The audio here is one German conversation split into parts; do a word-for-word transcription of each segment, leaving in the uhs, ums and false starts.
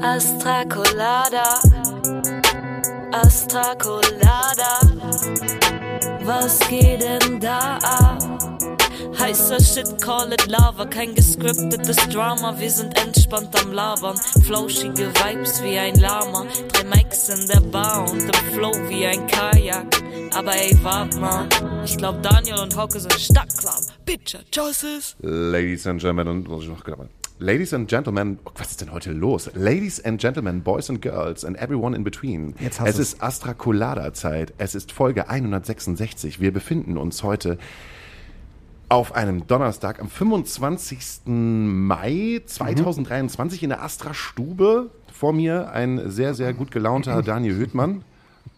Astra Colada, Astra Colada, was geht denn da ab? Heißer Shit, call it Lava, kein gescriptetes Drama, wir sind entspannt am Labern, flauschige Vibes wie ein Lama, drei Mics in der Bar und im Flow wie ein Kajak, aber ey, wart mal, ich glaub Daniel und Hauke sind Stadtclub, Bitcher, Choices. Ladies and Gentlemen, was ich noch gedacht habe. Ladies and Gentlemen, oh, was ist denn heute los? Ladies and Gentlemen, Boys and Girls and everyone in between. Jetzt hast es du's. ist Astra Colada Zeit. Es ist Folge hundertsechsundsechzig. Wir befinden uns heute auf einem Donnerstag am fünfundzwanzigsten Mai zweitausenddreiundzwanzig in der Astra Stube. Vor mir ein sehr, sehr gut gelaunter Daniel Höhtmann.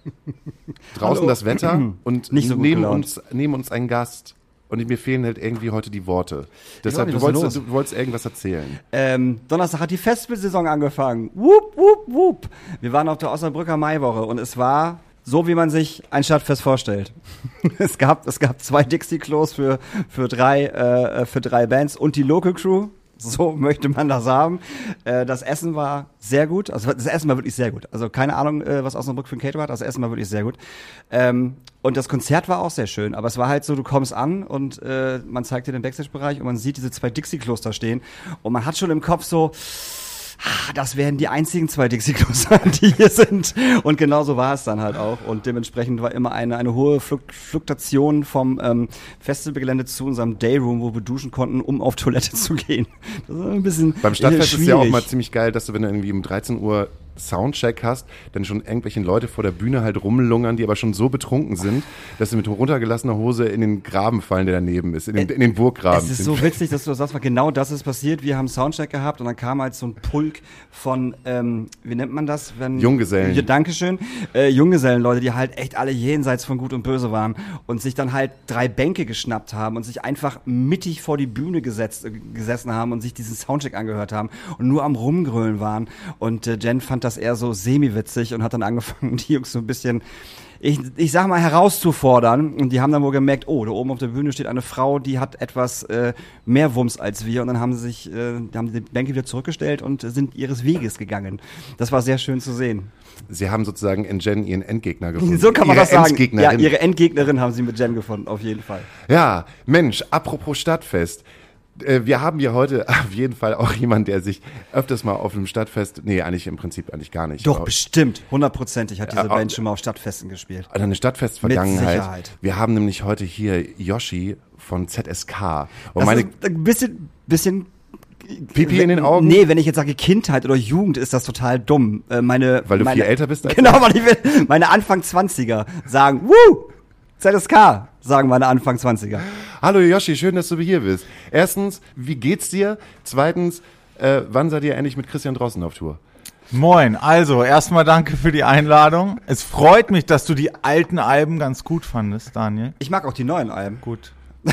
Draußen Hallo. das Wetter und Nicht so gut neben, gelaunt. uns, neben uns ein Gast. Und mir fehlen halt irgendwie heute die Worte. Deshalb, nicht, du was ist wolltest, los? du wolltest irgendwas erzählen. Ähm, Donnerstag hat die Festivalsaison angefangen. Wupp, wupp, wupp. Wir waren auf der Osnabrücker Maiwoche und es war so, wie man sich ein Stadtfest vorstellt. es gab, es gab zwei Dixie-Klos für, für drei, äh, für drei Bands und die Local Crew. So möchte man das haben. Äh, das Essen war sehr gut. Also das Essen war wirklich sehr gut. Also keine Ahnung, äh, was Osnabrück für ein Caterer hat. Das Essen war wirklich sehr gut. Ähm, und das Konzert war auch sehr schön. Aber es war halt so, du kommst an und äh, man zeigt dir den Backstage-Bereich und man sieht diese zwei Dixie-Klos da stehen. Und man hat schon im Kopf so, ah, das werden die einzigen zwei Dixie-Klos sein, die hier sind. Und genau so war es dann halt auch. Und dementsprechend war immer eine, eine hohe Fluk- Fluktuation vom ähm, Festivalgelände zu unserem Dayroom, wo wir duschen konnten, um auf Toilette zu gehen. Das war ein bisschen Beim Stadtfest äh, ist ja auch schwierig. mal ziemlich geil, dass du, wenn du irgendwie um dreizehn Uhr Soundcheck hast, dann schon irgendwelche Leute vor der Bühne halt rumlungern, die aber schon so betrunken sind, dass sie mit runtergelassener Hose in den Graben fallen, der daneben ist, in den, in den Burggraben. Es ist so witzig, dass du das sagst, weil genau das ist passiert. Wir haben Soundcheck gehabt und dann kam halt so ein Pulk von, ähm, wie nennt man das? Wenn, Junggesellen. Ja, Dankeschön. Äh, Junggesellenleute, die halt echt alle jenseits von Gut und Böse waren und sich dann halt drei Bänke geschnappt haben und sich einfach mittig vor die Bühne gesetzt, äh, gesessen haben und sich diesen Soundcheck angehört haben und nur am Rumgrölen waren. Und äh, Jen fand das eher so semi-witzig und hat dann angefangen, die Jungs so ein bisschen, ich, ich sag mal, herauszufordern. Und die haben dann wohl gemerkt, oh, da oben auf der Bühne steht eine Frau, die hat etwas äh, mehr Wumms als wir. Und dann haben sie sich, äh, haben die Bänke wieder zurückgestellt und sind ihres Weges gegangen. Das war sehr schön zu sehen. Sie haben sozusagen in Jen ihren Endgegner gefunden. So kann man ihre das sagen. Endgegnerin. Ja, ihre Endgegnerin haben sie mit Jen gefunden, auf jeden Fall. Ja, Mensch, apropos Stadtfest. Äh, Wir haben hier heute auf jeden Fall auch jemanden, der sich öfters mal auf einem Stadtfest, nee, eigentlich im Prinzip eigentlich gar nicht. Doch, aber, bestimmt. Hundertprozentig hat diese Ja, Band schon mal auf Stadtfesten gespielt. also eine Stadtfest-Vergangenheit. Mit Sicherheit. Wir haben nämlich heute hier Yoshi von Z S K. Und Das meine ist ein bisschen, bisschen Pipi in den Augen? Nee, wenn ich jetzt sage Kindheit oder Jugend, ist das total dumm. Äh, meine, Weil du meine, viel älter bist als Genau, weil ich will, meine Anfang zwanziger sagen, wuh, Z S K, sagen meine Anfang zwanziger. Hallo Yoshi, schön, dass du hier bist. Erstens, wie geht's dir? Zweitens, äh, wann seid ihr endlich mit Christian Drosten auf Tour? Moin, also erstmal danke für die Einladung. Es freut mich, dass du die alten Alben ganz gut fandest, Daniel. Ich mag auch die neuen Alben. Gut.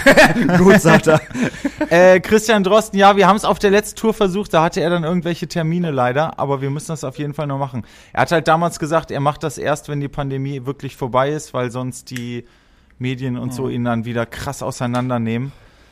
Gut, sagt er. Äh, Christian Drosten, ja, wir haben es auf der letzten Tour versucht, da hatte er dann irgendwelche Termine leider, aber wir müssen das auf jeden Fall noch machen. Er hat halt damals gesagt, er macht das erst, wenn die Pandemie wirklich vorbei ist, weil sonst die Medien und so ihn dann wieder krass auseinandernehmen.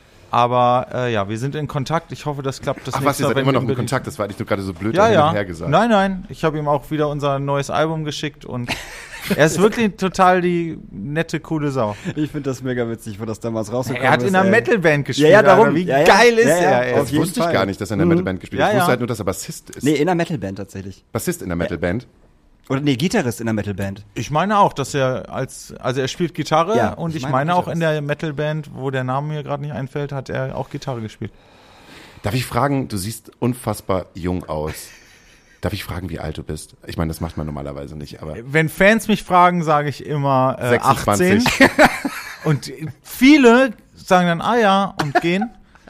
Aber äh, ja, wir sind in Kontakt. Ich hoffe, das klappt. Das Ach was, nächste ihr Mal, seid wenn immer wir noch in in Berlin- Kontakt, das war nicht nur gerade so blöd Ja, hin ja. und her gesagt. Nein, nein. Ich habe ihm auch wieder unser neues Album geschickt und er ist wirklich total die nette, coole Sau. Ich finde das mega witzig, wo das damals rausgekommen ist. Er hat in einer ey. Metalband gespielt. Ja, ja, darum. Alter. Wie Ja, ja. geil ist Ja, ja. er, ey. Auf Das jeden wusste ich Fall. gar nicht, dass er in der Mhm. Metalband gespielt hat. Ja, Ich wusste ja. halt nur, dass er Bassist ist. Nee, in einer Metalband tatsächlich. Bassist in der Metalband. Oder nee, Gitarrist in einer Metalband. Ich meine auch, dass er als, also er spielt Gitarre Ja, und ich ich meine meine auch Gitarrist. in der Metalband, wo der Name mir gerade nicht einfällt, hat er auch Gitarre gespielt. Darf ich fragen, du siehst unfassbar jung aus. Darf ich fragen, wie alt du bist? Ich meine, das macht man normalerweise nicht, aber Wenn Fans mich fragen, sage ich immer äh, sechsundzwanzig. achtzehn. Und viele sagen dann, ah ja, und gehen.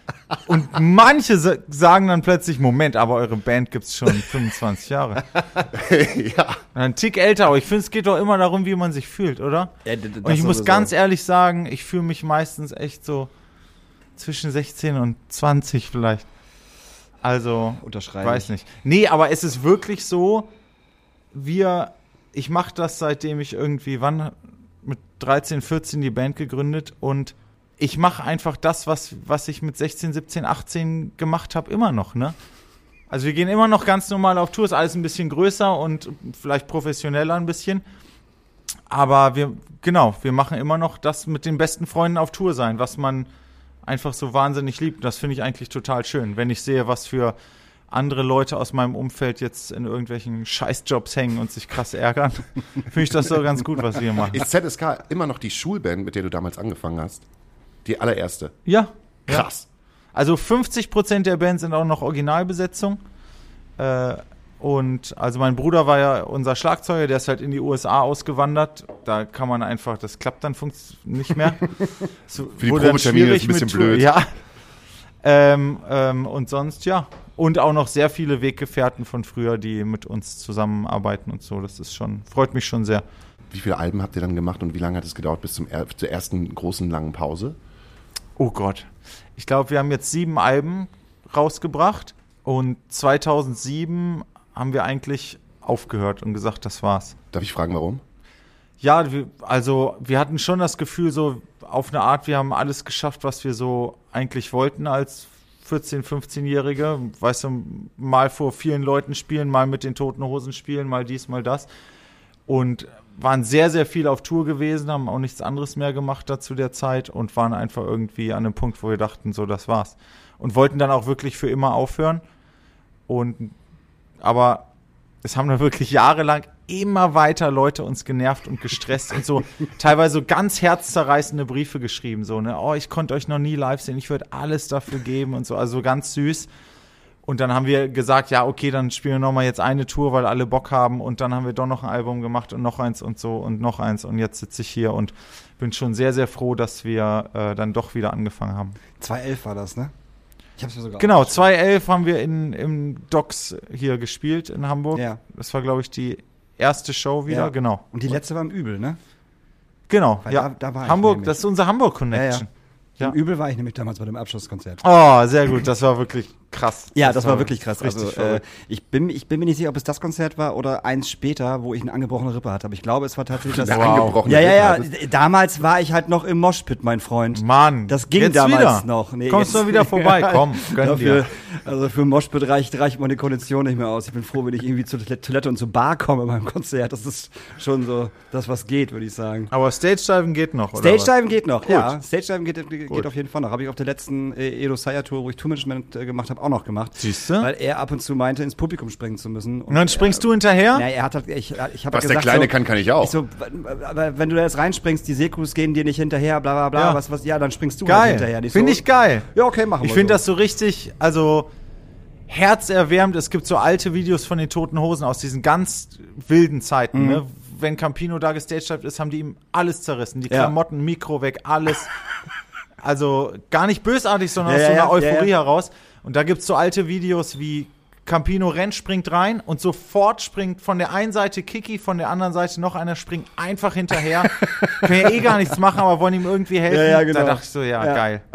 Und manche sa- sagen dann plötzlich, Moment, aber eure Band gibt's schon fünfundzwanzig Jahre. ja. Ein Tick älter, aber ich finde, es geht doch immer darum, wie man sich fühlt, oder? Ja, d- d- Und das ich muss sowieso. ganz ehrlich sagen, ich fühle mich meistens echt so zwischen sechzehn und zwanzig vielleicht. Also, Unterschreibe weiß ich. nicht. Nee, aber es ist wirklich so, wir, ich mache das, seitdem ich irgendwie, wann, mit dreizehn, vierzehn die Band gegründet und ich mache einfach das, was, was ich mit sechzehn, siebzehn, achtzehn gemacht habe, immer noch, ne? Also wir gehen immer noch ganz normal auf Tour, ist alles ein bisschen größer und vielleicht professioneller ein bisschen. Aber wir, genau, wir machen immer noch das mit den besten Freunden auf Tour sein, was man einfach so wahnsinnig liebt. Das finde ich eigentlich total schön, wenn ich sehe, was für andere Leute aus meinem Umfeld jetzt in irgendwelchen Scheißjobs hängen und sich krass ärgern. Finde ich das so ganz gut, was wir hier machen. Ist Z S K immer noch die Schulband, mit der du damals angefangen hast? Die allererste? Ja. Krass. Ja. Also fünfzig Prozent der Band sind auch noch Originalbesetzung. Äh, und also mein Bruder war ja unser Schlagzeuger, der ist halt in die U S A ausgewandert. Da kann man einfach, das klappt dann funkt nicht mehr. So, für die Probetermine ist ein bisschen blöd. Ja. Ähm, ähm, und sonst, ja. Und auch noch sehr viele Weggefährten von früher, die mit uns zusammenarbeiten und so. Das ist schon, freut mich schon sehr. Wie viele Alben habt ihr dann gemacht und wie lange hat es gedauert bis zum er- zur ersten großen langen Pause? Oh Gott. Ich glaube, wir haben jetzt sieben Alben rausgebracht und zweitausendsieben haben wir eigentlich aufgehört und gesagt, das war's. Darf ich fragen, warum? Ja, wir, also wir hatten schon das Gefühl, so auf eine Art, wir haben alles geschafft, was wir so eigentlich wollten als vierzehn-, fünfzehnjährige. Weißt du, mal vor vielen Leuten spielen, mal mit den Toten Hosen spielen, mal dies, mal das. Und waren sehr, sehr viel auf Tour gewesen, haben auch nichts anderes mehr gemacht da zu der Zeit und waren einfach irgendwie an einem Punkt, wo wir dachten, so, das war's. Und wollten dann auch wirklich für immer aufhören. Und, aber es haben dann wirklich jahrelang immer weiter Leute uns genervt und gestresst und so teilweise so ganz herzzerreißende Briefe geschrieben, so, ne, oh, ich konnte euch noch nie live sehen, ich würde alles dafür geben und so, also ganz süß. Und dann haben wir gesagt, ja, okay, dann spielen wir nochmal jetzt eine Tour, weil alle Bock haben. Und dann haben wir doch noch ein Album gemacht und noch eins und so und noch eins. Und jetzt sitze ich hier und bin schon sehr, sehr froh, dass wir äh, dann doch wieder angefangen haben. zweitausendelf war das, ne? Ich hab's mir sogar Genau, zweitausendelf haben wir in, im Docks hier gespielt in Hamburg. Ja. Das war, glaube ich, die erste Show wieder, Ja. genau. Und die letzte war im Übel, ne? Genau, Weil ja. da- da war ich Hamburg, nämlich. das ist unser Hamburg-Connection. Ja. Im Übel war ich nämlich damals bei dem Abschlusskonzert. Oh, sehr gut, das war wirklich krass. Ja, das, war wirklich krass. richtig Also äh, verrückt. ich bin ich bin mir nicht sicher, ob es das Konzert war oder eins später, wo ich eine angebrochene Rippe hatte. Aber ich glaube, es war tatsächlich das. Eine Wow. angebrochene Ja, ja, ja. Rippe hattest. Damals war ich halt noch im Moshpit, mein Freund. Mann, Das ging jetzt damals wieder. noch. Nee, Kommst jetzt- du wieder vorbei? Komm, gönn Dafür, dir. also für Moshpit reicht, reicht meine Kondition nicht mehr aus. Ich bin froh, wenn ich irgendwie zur Toilette und zur Bar komme beim Konzert. Das ist schon so das, was geht, würde ich sagen. Aber Stage-Diven geht noch, oder Stage was? Diven geht noch, Gut. ja. Stage Diven geht, geht Gut. auf jeden Fall noch. Habe ich auf der letzten äh, Edo Saya Tour, wo ich Tourmanagement äh, gemacht habe, auch noch gemacht. Siehst du? Weil er ab und zu meinte, ins Publikum springen zu müssen. Und dann springst er, du hinterher? Na, er hat halt, ich, ich habe Was gesagt, der Kleine so, kann, kann ich auch. Ich so, aber wenn du da jetzt reinspringst, die Sekus gehen dir nicht hinterher, bla bla bla, Ja. was, was, ja, dann springst du halt Geil. hinterher. Nicht Finde so, ich geil. Ja, okay, machen wir Ich finde so. das so richtig, also herzerwärmend. Es gibt so alte Videos von den Toten Hosen aus diesen ganz wilden Zeiten. Mhm. Ne? Wenn Campino da gestaged ist, haben die ihm alles zerrissen. Die Ja. Klamotten, Mikro weg, alles. Also gar nicht bösartig, sondern Ja, aus so ja, einer ja, Euphorie ja, ja. heraus. Und da gibt es so alte Videos wie Campino rennt, springt rein und sofort springt von der einen Seite Kiki, von der anderen Seite noch einer, springt einfach hinterher. Können ja eh gar nichts machen, aber wollen ihm irgendwie helfen. Ja, ja, genau. Da dachte ich so, ja, Ja. geil.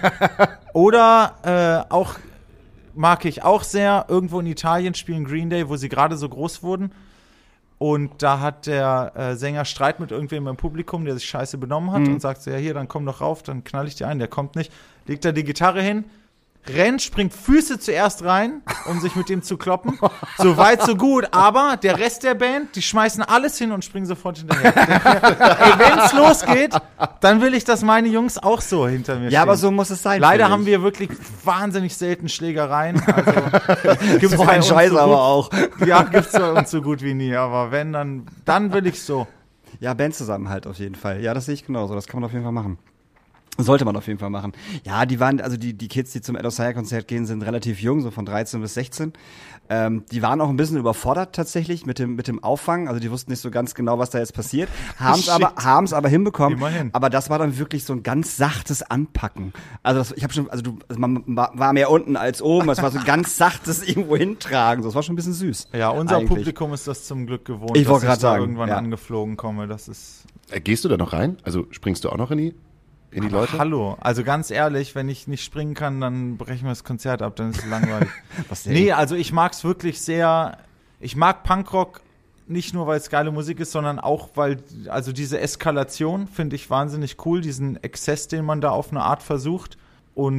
Oder äh, auch, mag ich auch sehr, irgendwo in Italien spielen Green Day, wo sie gerade so groß wurden. Und da hat der äh, Sänger Streit mit irgendwem im Publikum, der sich scheiße benommen hat Mhm. und sagt so, ja hier, dann komm doch rauf, dann knall ich dir ein. Der kommt nicht, legt da die Gitarre hin, rennt, springt Füße zuerst rein, um sich mit dem zu kloppen. So weit, so gut. Aber der Rest der Band, die schmeißen alles hin und springen sofort hinterher. Ey, wenn's losgeht, dann will ich, dass meine Jungs auch so hinter mir stehen. Ja, aber so muss es sein. Leider finde haben ich. wir wirklich wahnsinnig selten Schlägereien. Also, gibt's so bei ein uns Scheiß so aber gut- auch. Ja, gibt's bei uns so gut wie nie. Aber wenn, dann, dann will ich so. Ja, Bandzusammenhalt auf jeden Fall. Ja, das sehe ich genauso. Das kann man auf jeden Fall machen. Sollte man auf jeden Fall machen. Ja, die waren, also die, die Kids, die zum Edo Saya Konzert gehen, sind relativ jung, so von dreizehn bis sechzehn. Ähm, die waren auch ein bisschen überfordert tatsächlich mit dem, mit dem Auffangen. Also die wussten nicht so ganz genau, was da jetzt passiert. Haben's Shit. aber, haben's aber hinbekommen. Immerhin. Aber das war dann wirklich so ein ganz sachtes Anpacken. Also das, ich habe schon, also du, also man war war mehr unten als oben. Es war so ein ganz sachtes irgendwo hintragen. So, das war schon ein bisschen süß. Ja, unser Eigentlich. Publikum ist das zum Glück gewohnt, Ich wollte dass grad da sagen, irgendwann ja. angeflogen komme. Das ist Äh, Gehst du da noch rein? Also springst du auch noch in die, in die Aber Leute? Hallo, also ganz ehrlich, wenn ich nicht springen kann, dann brechen wir das Konzert ab, dann ist es langweilig. Was denn? Nee, also ich mag's wirklich sehr. Ich mag Punkrock nicht nur, weil es geile Musik ist, sondern auch, weil, also diese Eskalation finde ich wahnsinnig cool, diesen Exzess, den man da auf eine Art versucht. Und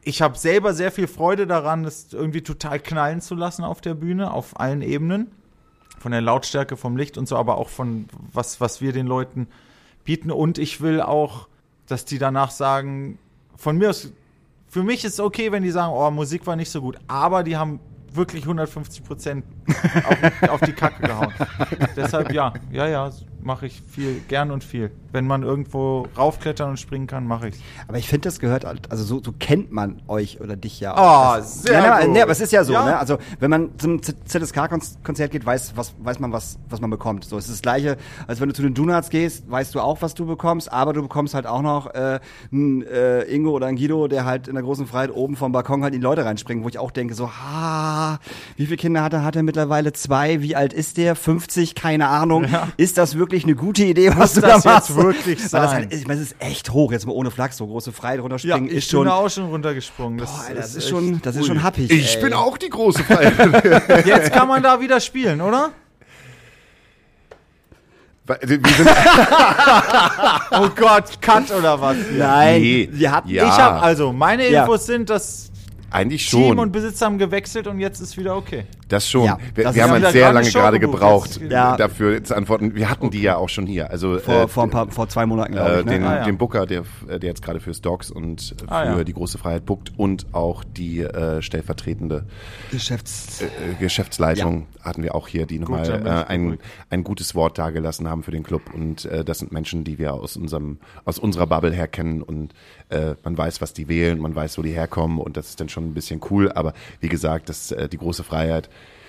ich habe selber sehr viel Freude daran, das irgendwie total knallen zu lassen auf der Bühne, auf allen Ebenen. Von der Lautstärke, vom Licht und so, aber auch von was, was wir den Leuten bieten. Und ich will auch, dass die danach sagen, von mir aus, für mich ist es okay, wenn die sagen, oh, Musik war nicht so gut, aber die haben wirklich hundertfünfzig Prozent auf, auf die Kacke gehauen. Deshalb ja, ja, ja, mache ich viel, gern und viel. Wenn man irgendwo raufklettern und springen kann, mache ich's. Aber ich finde, das gehört, also so, so kennt man euch oder dich ja auch. Oh, das, sehr ja, gut. Nee, aber es ist ja so, Ja. ne? Also wenn man zum Z S K-Konzert geht, weiß, was, weiß man, was, was man bekommt. So, es ist das Gleiche, als wenn du zu den Donuts gehst, weißt du auch, was du bekommst, aber du bekommst halt auch noch äh, einen äh, Ingo oder einen Guido, der halt in der großen Freiheit oben vom Balkon halt in die Leute reinspringen, wo ich auch denke, so, ha, wie viele Kinder hat er? Hat er mittlerweile zwei? Wie alt ist der? fünfzig? Keine Ahnung. Ja. Ist das wirklich eine gute Idee, was Muss du das da machst? jetzt wirklich Weil das sein? halt, ich meine, es ist echt hoch, jetzt mal ohne Flachs, so große Freiheit Ja, runterspringen ich ist schon. bin da auch schon runtergesprungen. Das, Boah, Alter, das ist echt- schon, das ist Ui. schon happig. Ich ey. bin auch die große Freiheit. Jetzt kann man da wieder spielen, oder? Weil, wir sind, Oh Gott, Cut oder was? Nein, Nee. wir hatten. Ja. Ich habe also, meine Ja. Infos sind, dass eigentlich Team schon. und Besitzer haben gewechselt und jetzt ist wieder okay. Das schon. Ja, wir das wir ist haben wieder halt sehr gerade eine lange Show gerade gebucht gebraucht, jetzt. Ja. dafür zu antworten. Wir hatten die ja auch schon hier. Also Vor, äh, vor, ein paar, vor zwei Monaten, glaube äh, ich. Ne? den, Ah, ja. den Booker, der, der jetzt gerade fürs Dogs und für Ah, ja. die große Freiheit bookt und auch die äh, stellvertretende Geschäfts. äh, Geschäftsleitung hatten wir auch hier, die nochmal dann bin ich äh, ein, beruhigt. ein gutes Wort dargelassen haben für den Club. Und äh, das sind Menschen, die wir aus unserem aus unserer Bubble her kennen und äh, man weiß, was die wählen, man weiß, wo die herkommen und das ist dann schon ein bisschen cool. Aber wie gesagt, das äh, die große Freiheit.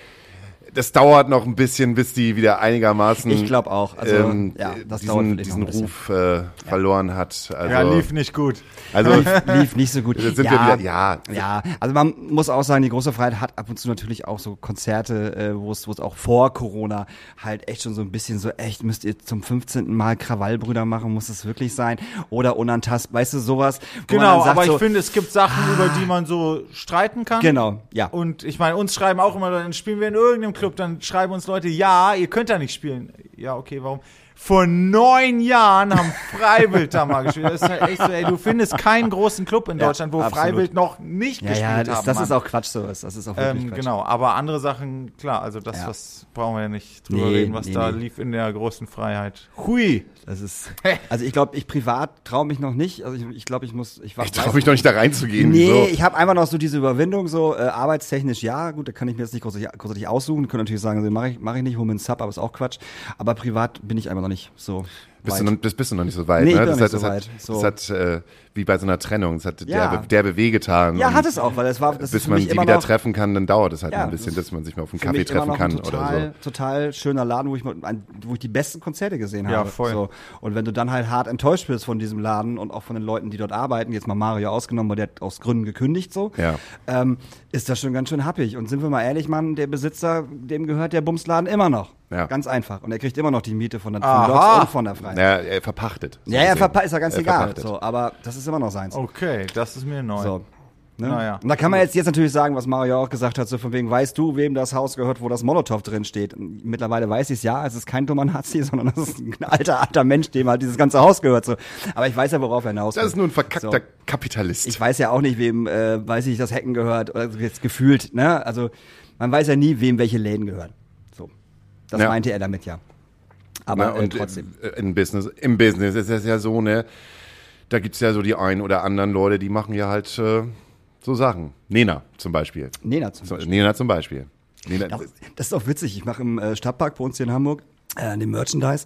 Das dauert noch ein bisschen, bis die wieder einigermaßen Ich glaube auch. Also, ähm, ja, das dauert diesen, wirklich diesen noch ein bisschen. Ruf äh, verloren hat. Also, Ja, lief nicht gut. also lief, lief nicht so gut. Jetzt sind ja, wir wieder- ja. ja, also man muss auch sagen, die große Freiheit hat ab und zu natürlich auch so Konzerte, äh, wo es wo es auch vor Corona halt echt schon so ein bisschen so, echt, müsst ihr zum fünfzehnten Mal Krawallbrüder machen, muss es wirklich sein? Oder unantastbar, weißt du, sowas. wo man Genau, dann sagt aber so, ich finde, es gibt Sachen, über die man so streiten kann. Genau, ja. Und ich meine, uns schreiben auch immer, dann spielen wir in irgendeinem Club, dann schreiben uns Leute, ja, ihr könnt da nicht spielen. Ja, okay, warum? Vor neun Jahren haben Freiwild da mal gespielt. Das ist halt echt so, ey, du findest keinen großen Club in Ja, Deutschland, wo absolut. Freiwild noch nicht Ja, gespielt ja, das, haben. das ist Mann. auch Quatsch sowas. Das ist auch wirklich Ähm, Quatsch. genau, aber andere Sachen, klar, also das, Ja. was brauchen wir ja nicht drüber Nee, reden, was nee, da nee. lief in der großen Freiheit. Hui! Das ist, also ich glaube, ich privat traue mich noch nicht. Also ich, ich glaube, ich muss, ich, ich traue mich noch nicht da reinzugehen. Nee, so. ich habe einfach noch so diese Überwindung, so äh, arbeitstechnisch, ja, gut, da kann ich mir jetzt nicht großartig, großartig aussuchen. Ich könnte natürlich sagen, so, mache ich, mach ich nicht, hol mir einen Sub, aber ist auch Quatsch. Aber privat bin ich einfach noch nicht so Bist weit. du, noch, bist, bist du noch nicht so weit, Nee, ich ne? bin noch Das nicht hat, so das weit. hat, So. das hat äh, wie bei so einer Trennung, das hat Ja. derbe, derbe wehgetan. Ja, Und hat es auch, weil es war, das ist bis für man mich die immer wieder noch, treffen kann, dann dauert es halt Ja, ein bisschen, das dass man sich mal auf einen für Kaffee mich immer treffen noch kann ein total, oder so. total schöner Laden, wo ich, mal, ein, wo ich die besten Konzerte gesehen Ja, habe. voll. So. Und wenn du dann halt hart enttäuscht bist von diesem Laden und auch von den Leuten, die dort arbeiten, jetzt mal Mario ausgenommen, weil der hat aus Gründen gekündigt, so, Ja. ähm, ist das schon ganz schön happig. Und sind wir mal ehrlich, Mann, der Besitzer, dem gehört der Bumsladen immer noch. Ja. Ganz einfach. Und er kriegt immer noch die Miete von der Aha. von Dogs und von der Freiheit. Ja, er verpachtet. so Ja, ja, gesehen. verpa- ist ja ganz Er egal. verpachtet. So, aber das ist immer noch seins. Okay, das ist mir neu. So. Ne? Naja. Und da kann man jetzt, jetzt natürlich sagen, was Mario auch gesagt hat, so von wegen, weißt du, wem das Haus gehört, wo das Molotow drin steht? Mittlerweile weiß ich es ja, es ist kein dummer Nazi, sondern das ist ein alter, alter Mensch, dem halt dieses ganze Haus gehört. So. Aber ich weiß ja, worauf er hinaus will. Das ist nur ein verkackter So. Kapitalist. Ich weiß ja auch nicht, wem, äh, weiß ich, das Hecken gehört, oder jetzt gefühlt, ne? Also, man weiß ja nie, wem welche Läden gehören. So. Das Ja. meinte er damit ja. Aber Na, äh, und trotzdem. äh, im Business, im Business ist es ja so, ne, da gibt's ja so die einen oder anderen Leute, die machen ja halt äh, so Sachen. Nena zum Beispiel. Nena zum So, Beispiel. Nena zum Beispiel. Nena, Ja, das ist auch witzig. Ich mache im äh, Stadtpark bei uns hier in Hamburg äh, den Merchandise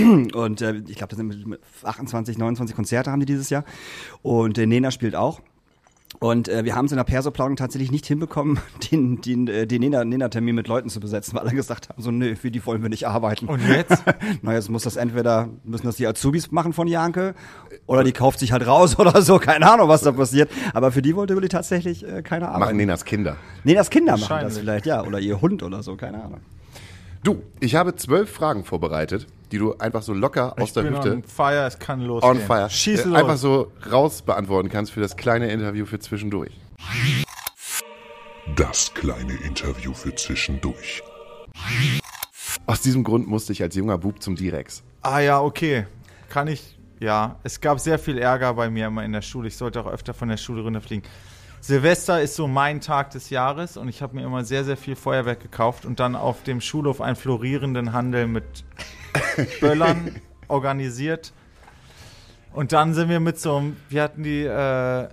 und äh, ich glaube, das sind mit- mit achtundzwanzig, neunundzwanzig Konzerte haben die dieses Jahr und äh, Nena spielt auch. Und äh, wir haben es in der Perso-Planung tatsächlich nicht hinbekommen, den, den, äh, den Nena- Nena-Termin mit Leuten zu besetzen, weil alle gesagt haben, so nö, für die wollen wir nicht arbeiten. Und jetzt? Na, jetzt muss das entweder, müssen das die Azubis machen von Janke oder die kauft sich halt raus oder so, keine Ahnung, was da passiert. Aber für die wollte Willi tatsächlich äh, keine Arbeit. machen Nenas Kinder. Nee, das Kinder machen das Wahrscheinlich. vielleicht, ja. Oder ihr Hund oder so, keine Ahnung. Du, ich habe zwölf Fragen vorbereitet, die du einfach so locker aus Ich der bin Hüfte on fire, es kann losgehen. on fire Schieß äh, los. einfach so raus beantworten kannst für das kleine Interview für zwischendurch. Das kleine Interview für zwischendurch. Aus diesem Grund musste ich als junger Bub zum Direx. Ah ja, okay. Kann ich, ja. Es gab sehr viel Ärger bei mir immer in der Schule. Ich sollte auch öfter von der Schule runterfliegen. Silvester ist so mein Tag des Jahres und ich habe mir immer sehr, sehr viel Feuerwerk gekauft und dann auf dem Schulhof einen florierenden Handel mit Böllern organisiert. Und dann sind wir mit so einem, wir hatten die, äh,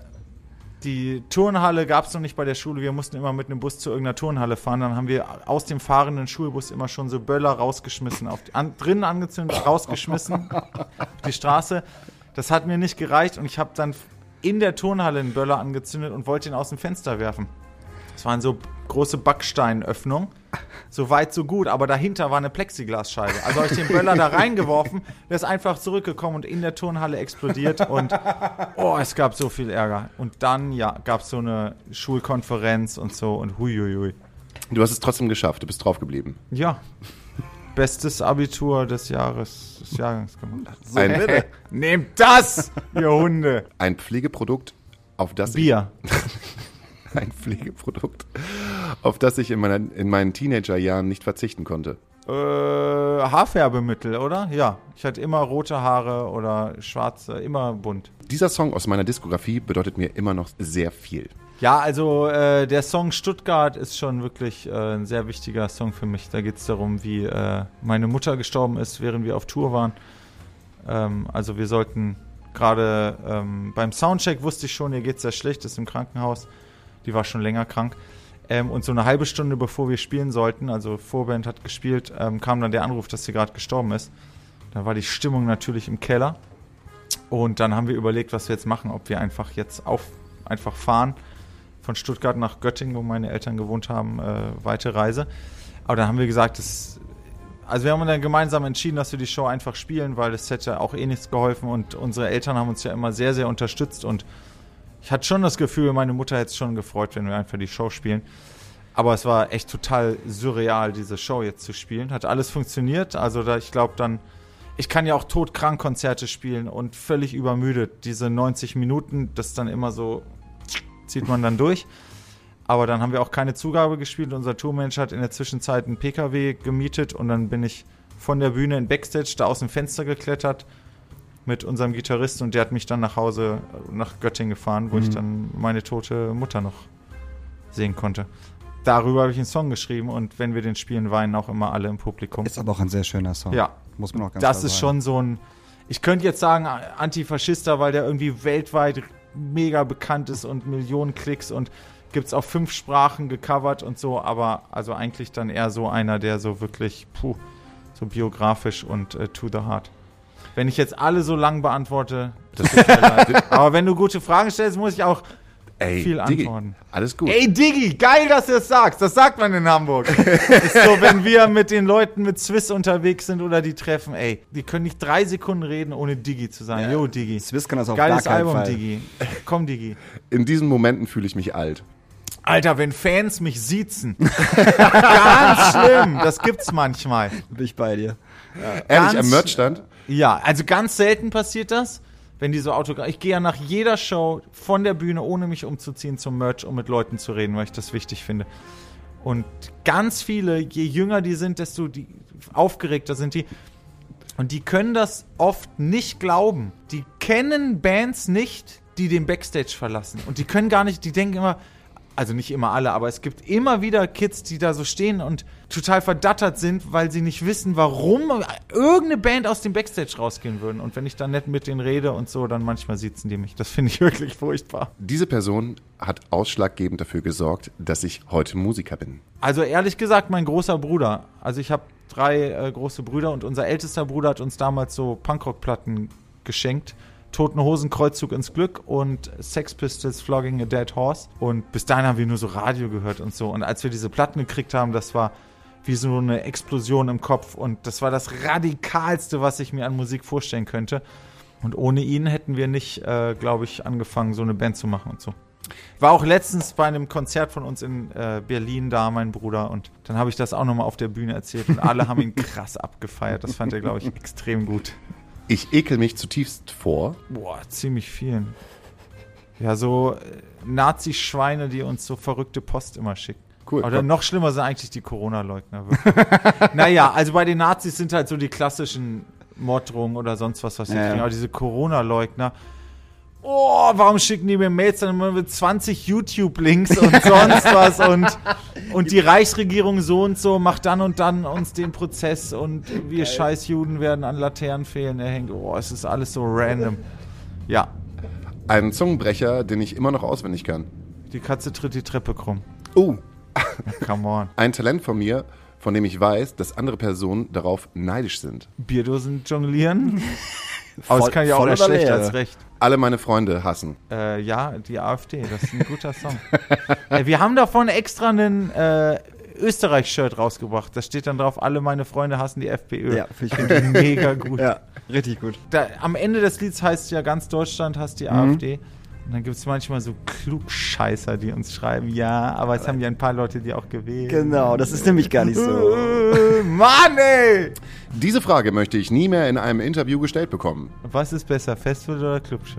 die Turnhalle gab es noch nicht bei der Schule, wir mussten immer mit einem Bus zu irgendeiner Turnhalle fahren. Dann haben wir aus dem fahrenden Schulbus immer schon so Böller rausgeschmissen, auf die, an, drinnen angezündet, rausgeschmissen auf die Straße. Das hat mir nicht gereicht und ich habe dann in der Turnhalle einen Böller angezündet und wollte ihn aus dem Fenster werfen. Das waren so große Backsteinöffnungen. So weit, so gut, aber dahinter war eine Plexiglasscheibe. Also habe ich den Böller da reingeworfen, der ist einfach zurückgekommen und in der Turnhalle explodiert und oh, es gab so viel Ärger. Und dann, ja, gab es so eine Schulkonferenz und so und huiuiui. Du hast es trotzdem geschafft, du bist drauf geblieben. Ja, bestes Abitur des Jahres, des Jahrgangs gemacht. So, ein, bitte, nehmt das, ihr Hunde. Ein Pflegeprodukt, auf das Bier. Ich... Ein Pflegeprodukt, auf das ich in, meiner, in meinen Teenagerjahren nicht verzichten konnte. Äh, Haarfärbemittel, oder? Ja, ich hatte immer rote Haare oder schwarze, immer bunt. Dieser Song aus meiner Diskografie bedeutet mir immer noch sehr viel. Ja, also äh, der Song Stuttgart ist schon wirklich äh, ein sehr wichtiger Song für mich. Da geht es darum, wie äh, meine Mutter gestorben ist, während wir auf Tour waren. Ähm, also wir sollten gerade ähm, beim Soundcheck wusste ich schon, ihr geht's sehr schlecht, ist im Krankenhaus. Die war schon länger krank. Ähm, und so eine halbe Stunde bevor wir spielen sollten, also Vorband hat gespielt, ähm, kam dann der Anruf, dass sie gerade gestorben ist. Da war die Stimmung natürlich im Keller. Und dann haben wir überlegt, was wir jetzt machen, ob wir einfach jetzt auf, einfach fahren von Stuttgart nach Göttingen, wo meine Eltern gewohnt haben, äh, weite Reise. Aber dann haben wir gesagt, das, also wir haben dann gemeinsam entschieden, dass wir die Show einfach spielen, weil es hätte auch eh nichts geholfen und unsere Eltern haben uns ja immer sehr, sehr unterstützt und ich hatte schon das Gefühl, meine Mutter hätte es schon gefreut, wenn wir einfach die Show spielen. Aber es war echt total surreal, diese Show jetzt zu spielen. Hat alles funktioniert. Also da, ich glaube dann, ich kann ja auch todkrank Konzerte spielen und völlig übermüdet. Diese neunzig Minuten, das dann immer so, zieht man dann durch. Aber dann haben wir auch keine Zugabe gespielt. Unser Tourmanager hat in der Zwischenzeit einen P K W gemietet und dann bin ich von der Bühne in Backstage da aus dem Fenster geklettert mit unserem Gitarristen und der hat mich dann nach Hause, nach Göttingen gefahren, wo mhm. ich dann meine tote Mutter noch sehen konnte. Darüber habe ich einen Song geschrieben und wenn wir den spielen, weinen auch immer alle im Publikum. Ist aber auch ein sehr schöner Song. Ja. Muss man auch ganz Das klar ist sagen. schon so ein, ich könnte jetzt sagen Antifaschister, weil der irgendwie weltweit mega bekannt ist und Millionen Klicks und gibt es auf fünf Sprachen gecovert und so, aber also eigentlich dann eher so einer, der so wirklich, puh, so biografisch und äh, to the heart. Wenn ich jetzt alle so lang beantworte, das tut mir leid. Aber wenn du gute Fragen stellst, muss ich auch Ey, viel Diggi, antworten. alles gut. Ey, Diggi, geil, dass du das sagst. Das sagt man in Hamburg. Ist so, wenn wir mit den Leuten mit Swiss unterwegs sind oder die treffen, ey, die können nicht drei Sekunden reden, ohne Diggi zu sagen. Jo, Diggi. Swiss kann das auf Geiles gar keinen Album, Fall. Diggi. Komm, Diggi. In diesen Momenten fühle ich mich alt. Alter, wenn Fans mich siezen. Ganz schlimm. Das gibt's manchmal. Bin ich bei dir. Ehrlich, Ganz- am Merchstand? Ja, also ganz selten passiert das, wenn die so Autogramm... Ich gehe ja nach jeder Show von der Bühne, ohne mich umzuziehen, zum Merch, um mit Leuten zu reden, weil ich das wichtig finde. Und ganz viele, je jünger die sind, desto die aufgeregter sind die. Und die können das oft nicht glauben. Die kennen Bands nicht, die den Backstage verlassen. Und die können gar nicht, die denken immer... Also nicht immer alle, aber es gibt immer wieder Kids, die da so stehen und total verdattert sind, weil sie nicht wissen, warum irgendeine Band aus dem Backstage rausgehen würden. Und wenn ich dann nett mit denen rede und so, dann manchmal siezen die mich. Das finde ich wirklich furchtbar. Diese Person hat ausschlaggebend dafür gesorgt, dass ich heute Musiker bin. Also ehrlich gesagt, mein großer Bruder. Also ich habe drei äh, große Brüder und unser ältester Bruder hat uns damals so Punkrock-Platten geschenkt. Toten Hosen, Kreuzzug ins Glück und Sex Pistols, Flogging a Dead Horse. Und bis dahin haben wir nur so Radio gehört und so. Und als wir diese Platten gekriegt haben, das war wie so eine Explosion im Kopf. Und das war das Radikalste, was ich mir an Musik vorstellen könnte. Und ohne ihn hätten wir nicht, äh, glaube ich, angefangen, so eine Band zu machen und so. War auch letztens bei einem Konzert von uns in äh, Berlin da, mein Bruder. Und dann habe ich das auch nochmal auf der Bühne erzählt. Und alle haben ihn krass abgefeiert. Das fand er, glaube ich, extrem gut. Ich ekel mich zutiefst vor. Boah, ziemlich vielen. Ja, so äh, Nazi-Schweine, die uns so verrückte Post immer schicken. Cool. Oder noch schlimmer sind eigentlich die Corona-Leugner. wirklich. Naja, also bei den Nazis sind halt so die klassischen Morddrohungen oder sonst was, was sie Ja, kriegen. ja. Aber diese Corona-Leugner, oh, warum schicken die mir Mails dann immer mit zwanzig YouTube-Links und sonst was und, und die Reichsregierung so und so macht dann und dann uns den Prozess und wir scheiß Juden werden an Laternenpfählen erhängt. Oh, es ist alles so random. Ja. Ein Zungenbrecher, den ich immer noch auswendig kann. Die Katze tritt die Treppe krumm. Oh. Come on. Ein Talent von mir, von dem ich weiß, dass andere Personen darauf neidisch sind. Bierdosen jonglieren? Aber das kann ich auch voll eher oder schlecht leer? als recht. Alle meine Freunde hassen. Äh, ja, die AfD, das ist ein guter Song. äh, wir haben davon extra einen äh, Österreich-Shirt rausgebracht. Da steht dann drauf, alle meine Freunde hassen die FPÖ. Ja, finde ich Finde ich mega gut. Ja, richtig gut. Da, am Ende des Lieds heißt ja, ganz Deutschland hasst die Mhm. AfD. Und dann gibt es manchmal so Klugscheißer, die uns schreiben, ja, aber es haben ja ein paar Leute, die auch gewählt. Genau, das ist nämlich gar nicht so. Äh, Mann, ey! Diese Frage möchte ich nie mehr in einem Interview gestellt bekommen. Was ist besser, Festival oder Clubshow?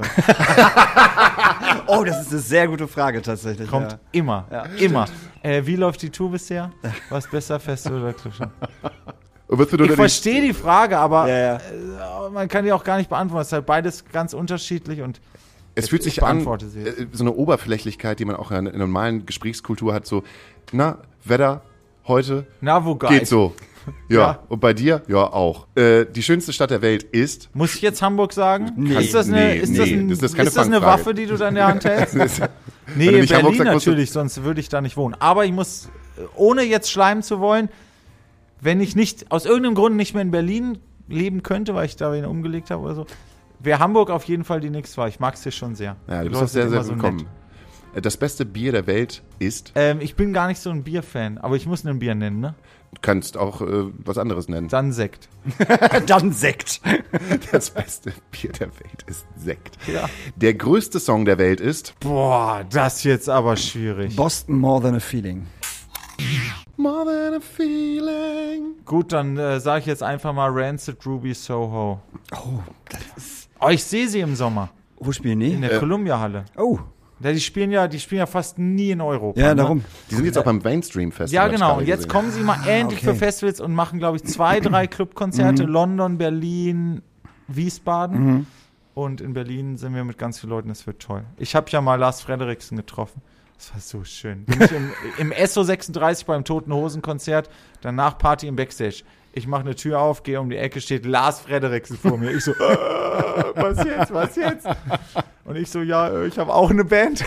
Oh, das ist eine sehr gute Frage tatsächlich. Kommt ja. immer, Ja. immer. Äh, wie läuft die Tour bisher? Was besser, Festival oder Clubshow? Wirst du Ich die- verstehe die Frage, aber Ja, ja. äh, man kann die auch gar nicht beantworten. Es ist halt beides ganz unterschiedlich und Es fühlt Ich sich an, beantworte sie jetzt. äh, so eine Oberflächlichkeit, die man auch in der normalen Gesprächskultur hat, so, na, Wetter, heute, na, wo geil. geht so. Ja. Ja. Und bei dir? Ja, auch. Äh, die schönste Stadt der Welt ist... Muss ich jetzt Hamburg sagen? Nee. Ist das eine, Nee, ist das nee, ein, das ist keine ist das eine Fangfrage. Waffe, die du da in der Hand hältst? Wenn du Nee, nicht Hamburg Berlin sagst, musst du- natürlich, sonst würde ich da nicht wohnen. Aber ich muss, äh, ohne jetzt schleimen zu wollen, wenn ich nicht, aus irgendeinem Grund nicht mehr in Berlin leben könnte, weil ich da wen umgelegt habe oder so, wäre Hamburg auf jeden Fall die nächste Wahl. Ich mag es hier schon sehr. Ja, Die du bist Leute auch sehr, sind sehr immer so willkommen. nett. Äh, Das beste Bier der Welt ist... Ähm, ich bin gar nicht so ein Bierfan, aber ich muss ein Bier nennen, ne? Du kannst auch äh, was anderes nennen. Dann Sekt. Dann Sekt. Das beste Bier der Welt ist Sekt. Ja. Der größte Song der Welt ist... Boah, das jetzt aber schwierig. Boston More Than a Feeling. More than a feeling. Gut, dann äh, sage ich jetzt einfach mal Rancid Ruby Soho. Oh, das ist. Oh, ich sehe sie im Sommer Wo spielen in die? der Columbia-Halle. Oh, Ja, die spielen ja, die spielen ja fast nie in Europa. ja, ne? darum. Die sind jetzt auch beim Mainstream Festival. Ja, hab ich genau. gerade Und jetzt gesehen. kommen sie mal endlich okay. für Festivals und machen, glaube ich, zwei, drei Clubkonzerte. London, Berlin, Wiesbaden. Und in Berlin sind wir mit ganz vielen Leuten. Das wird toll. Ich habe ja mal Lars Frederiksen getroffen. Das war so schön. Bin ich im, im S O sechsunddreißig beim Toten Hosen Konzert, danach Party im Backstage. Ich mache eine Tür auf, gehe um die Ecke, steht Lars Frederiksen vor mir. Ich so, äh, was jetzt, was jetzt? Und ich so, ja, äh, ich habe auch eine Band.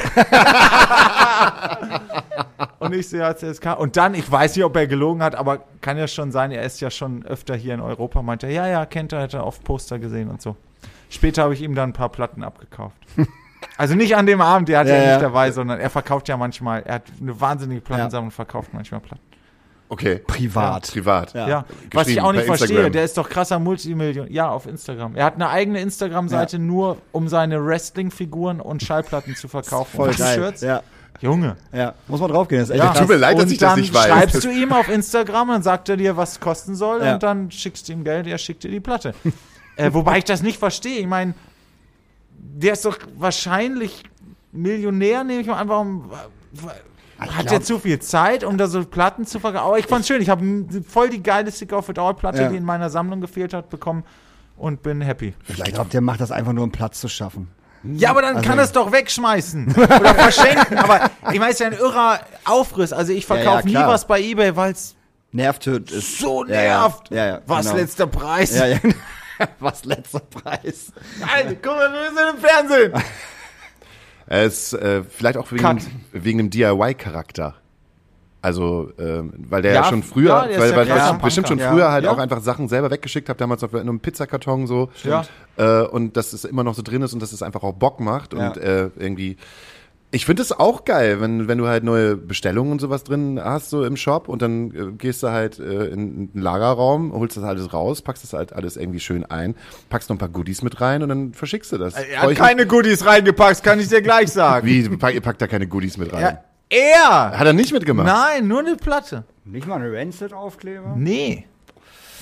Und ich so, ja, C S K. Und dann, ich weiß nicht, ob er gelogen hat, aber kann ja schon sein, er ist ja schon öfter hier in Europa. Meinte er, ja, ja, kennt er, hat er oft Poster gesehen und so. Später habe ich ihm dann ein paar Platten abgekauft. Also nicht an dem Abend, der hat ja, Ja, nicht ja. dabei, sondern er verkauft ja manchmal, er hat eine wahnsinnige Plattensammlung und verkauft manchmal Platten. Okay. Privat. Privat. Ja. Ja, was ich auch nicht per verstehe, Instagram. der ist doch krasser Multimillion. Ja, auf Instagram. Er hat eine eigene Instagram-Seite nur, um seine Wrestling-Figuren und Schallplatten zu verkaufen. Voll und geil. Shirts. Ja, Junge. ja. Muss man draufgehen. Das ist echt Ja. krass. Tut mir leid, dass und ich das dann nicht weiß. schreibst du ihm auf Instagram, dann sagt er dir, was es kosten soll Ja. und dann schickst du ihm Geld, er schickt dir die Platte. äh, wobei ich das nicht verstehe. Ich meine, der ist doch wahrscheinlich Millionär, nehme ich mal einfach um. Hat glaub- er zu viel Zeit, um da so Platten zu verkaufen? Aber ich fand's schön. Ich habe voll die geile Stick of It All Platte, Ja. die in meiner Sammlung gefehlt hat, bekommen und bin happy. Ich glaube, der macht das einfach nur, um Platz zu schaffen. Ja, aber dann Also- kann er es doch wegschmeißen oder verschenken. Aber ich meine, es ist ja ein irrer Aufriss. Also ich Ja, ja, verkaufe nie klar. was bei eBay, weil es Nervtöt ist. so Ja, ja. nervt. Ja, ja, Was genau. letzter Preis? Ja, ja. Was letzter Preis? Alter, guck mal, wir sind im Fernsehen. Es äh, vielleicht auch wegen, Cut. wegen dem D I Y-Charakter. Also, ähm, weil der Ja, ja, schon früher, ja, der ist weil, ja weil krasser ich bestimmt schon Punker. früher Ja. halt Ja. auch einfach Sachen selber weggeschickt habe, damals auf einem Pizzakarton so. Ja. Äh, und dass es immer noch so drin ist und dass es einfach auch Bock macht Ja. und äh, irgendwie. Ich finde es auch geil, wenn, wenn du halt neue Bestellungen und sowas drin hast, so im Shop und dann äh, gehst du halt äh, in einen Lagerraum, holst das alles raus, packst das halt alles irgendwie schön ein, packst noch ein paar Goodies mit rein und dann verschickst du das. Er Freu hat ich keine Goodies reingepackt, kann ich dir gleich sagen. mich. Wie, pack, ihr packt da keine Goodies mit rein? Ja, er! Hat er nicht mitgemacht? Nein, nur eine Platte. Nicht mal ein Rancid-Aufkleber? Nee.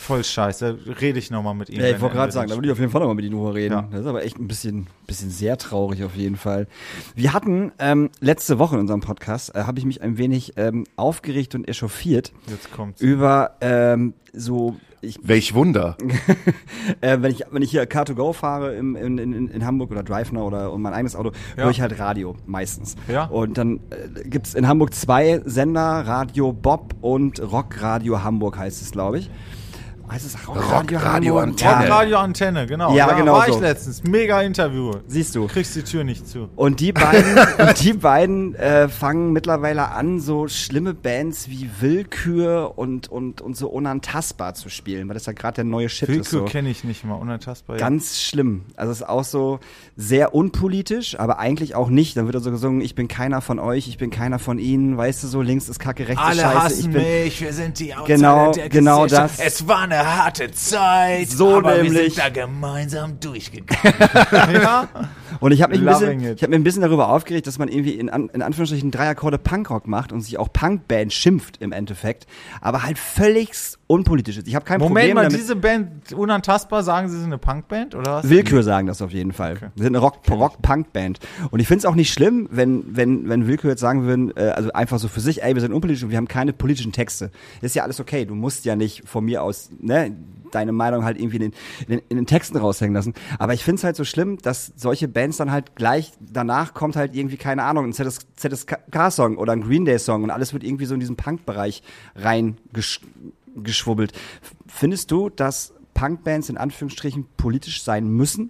Voll scheiße, da rede ich nochmal mit ihm. Ja, ich wenn wollte er gerade sagen, da mit würde ich auf jeden Fall nochmal mit ihm drüber reden. Ja. Das ist aber echt ein bisschen, bisschen sehr traurig auf jeden Fall. Wir hatten ähm, letzte Woche in unserem Podcast, äh, habe ich mich ein wenig ähm, aufgeregt und echauffiert Jetzt kommt's. über ähm, so... Ich, Welch Wunder. äh, wenn ich wenn ich hier Car to Go fahre im, in, in, in Hamburg oder DriveNow oder und mein eigenes Auto, Ja. höre ich halt Radio meistens. Ja. Und dann äh, gibt's in Hamburg zwei Sender, Radio Bob und Rockradio Hamburg heißt es, glaube ich. Heißt es Rockradio Rockradio Hamburg? Antenne. Rockradio Antenne, genau. Ja, genau war so. ich letztens. Mega Interview. Siehst du. Kriegst die Tür nicht zu. Und die beiden, und die beiden äh, fangen mittlerweile an, so schlimme Bands wie Willkür und, und, und so Unantastbar zu spielen, weil das ja gerade der neue Shit ist. Willkür So. kenne ich nicht mal, unantastbar. ja. Ganz schlimm. Also es ist auch so sehr unpolitisch, aber eigentlich auch nicht. Dann wird er so gesungen, ich bin keiner von euch, ich bin keiner von ihnen, weißt du, so links ist Kacke, rechts ist Alle Scheiße. hassen ich bin mich, wir sind die Outsider Genau, der genau Gesellschaft. das. Es war eine harte Zeit, So aber nämlich. wir sind da gemeinsam durchgegangen. ja? Und ich habe mich ein Loving bisschen, it. ich habe mir ein bisschen darüber aufgeregt, dass man irgendwie in, An- in Anführungsstrichen drei Akkorde Punkrock macht und sich auch Punkband schimpft im Endeffekt, aber halt völlig unpolitisch ist. Ich habe kein Moment Problem mal, damit. diese Band Unantastbar, sagen sie, sie sind eine Punkband, oder was? Willkür sagen das auf jeden Fall. Okay. Wir sind eine Rock- Rock-Punk-Band. Und ich finde es auch nicht schlimm, wenn, wenn, wenn Willkür jetzt sagen würden, äh, also einfach so für sich, ey, wir sind unpolitisch und wir haben keine politischen Texte. Ist ja alles okay. Du musst ja nicht von mir aus, ne, deine Meinung halt irgendwie in den, in den, in den Texten raushängen lassen. Aber ich finde es halt so schlimm, dass solche Bands dann halt gleich danach kommt halt irgendwie, keine Ahnung, ein Z S K-Song oder ein Green Day-Song und alles wird irgendwie so in diesen Punk-Bereich reingeschwubbelt. Findest du, dass Punkbands in Anführungsstrichen politisch sein müssen?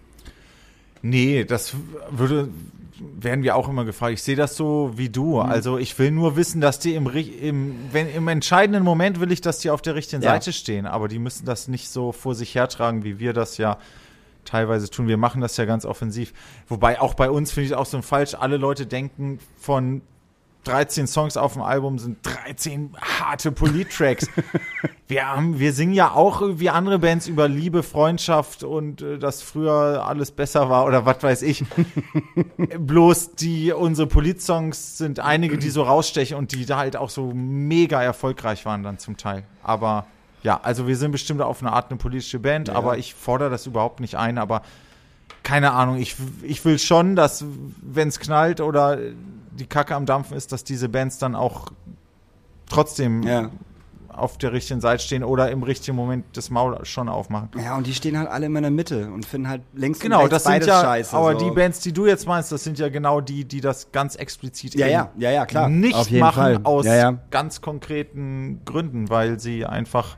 Nee, das würde, werden wir auch immer gefragt. Ich sehe das so wie du. Mhm. Also ich will nur wissen, dass die im, ri- im, wenn, im entscheidenden Moment will ich, dass die auf der richtigen Ja. Seite stehen. Aber die müssen das nicht so vor sich hertragen, wie wir das ja teilweise tun. Wir machen das ja ganz offensiv. Wobei auch bei uns finde ich auch so ein falsch. Alle Leute denken, von dreizehn Songs auf dem Album sind dreizehn harte Polit-Tracks. wir haben, wir singen ja auch wie andere Bands über Liebe, Freundschaft und äh, dass früher alles besser war oder was weiß ich. Bloß die, unsere Polit-Songs sind einige, die so rausstechen und die da halt auch so mega erfolgreich waren dann zum Teil. Aber ja, also wir sind bestimmt auf eine Art eine politische Band, Ja. aber ich fordere das überhaupt nicht ein, aber keine Ahnung, ich, ich will schon, dass wenn es knallt oder die Kacke am Dampfen ist, dass diese Bands dann auch trotzdem Ja. auf der richtigen Seite stehen oder im richtigen Moment das Maul schon aufmachen. Ja, und die stehen halt alle immer in der Mitte und finden halt links Genau, und rechts das sind beides ja, scheiße. aber so. die Bands, die du jetzt meinst, das sind ja genau die, die das ganz explizit Ja, eben ja, ja, ja, klar. nicht Auf jeden machen Fall. aus Ja, ja. ganz konkreten Gründen, weil sie einfach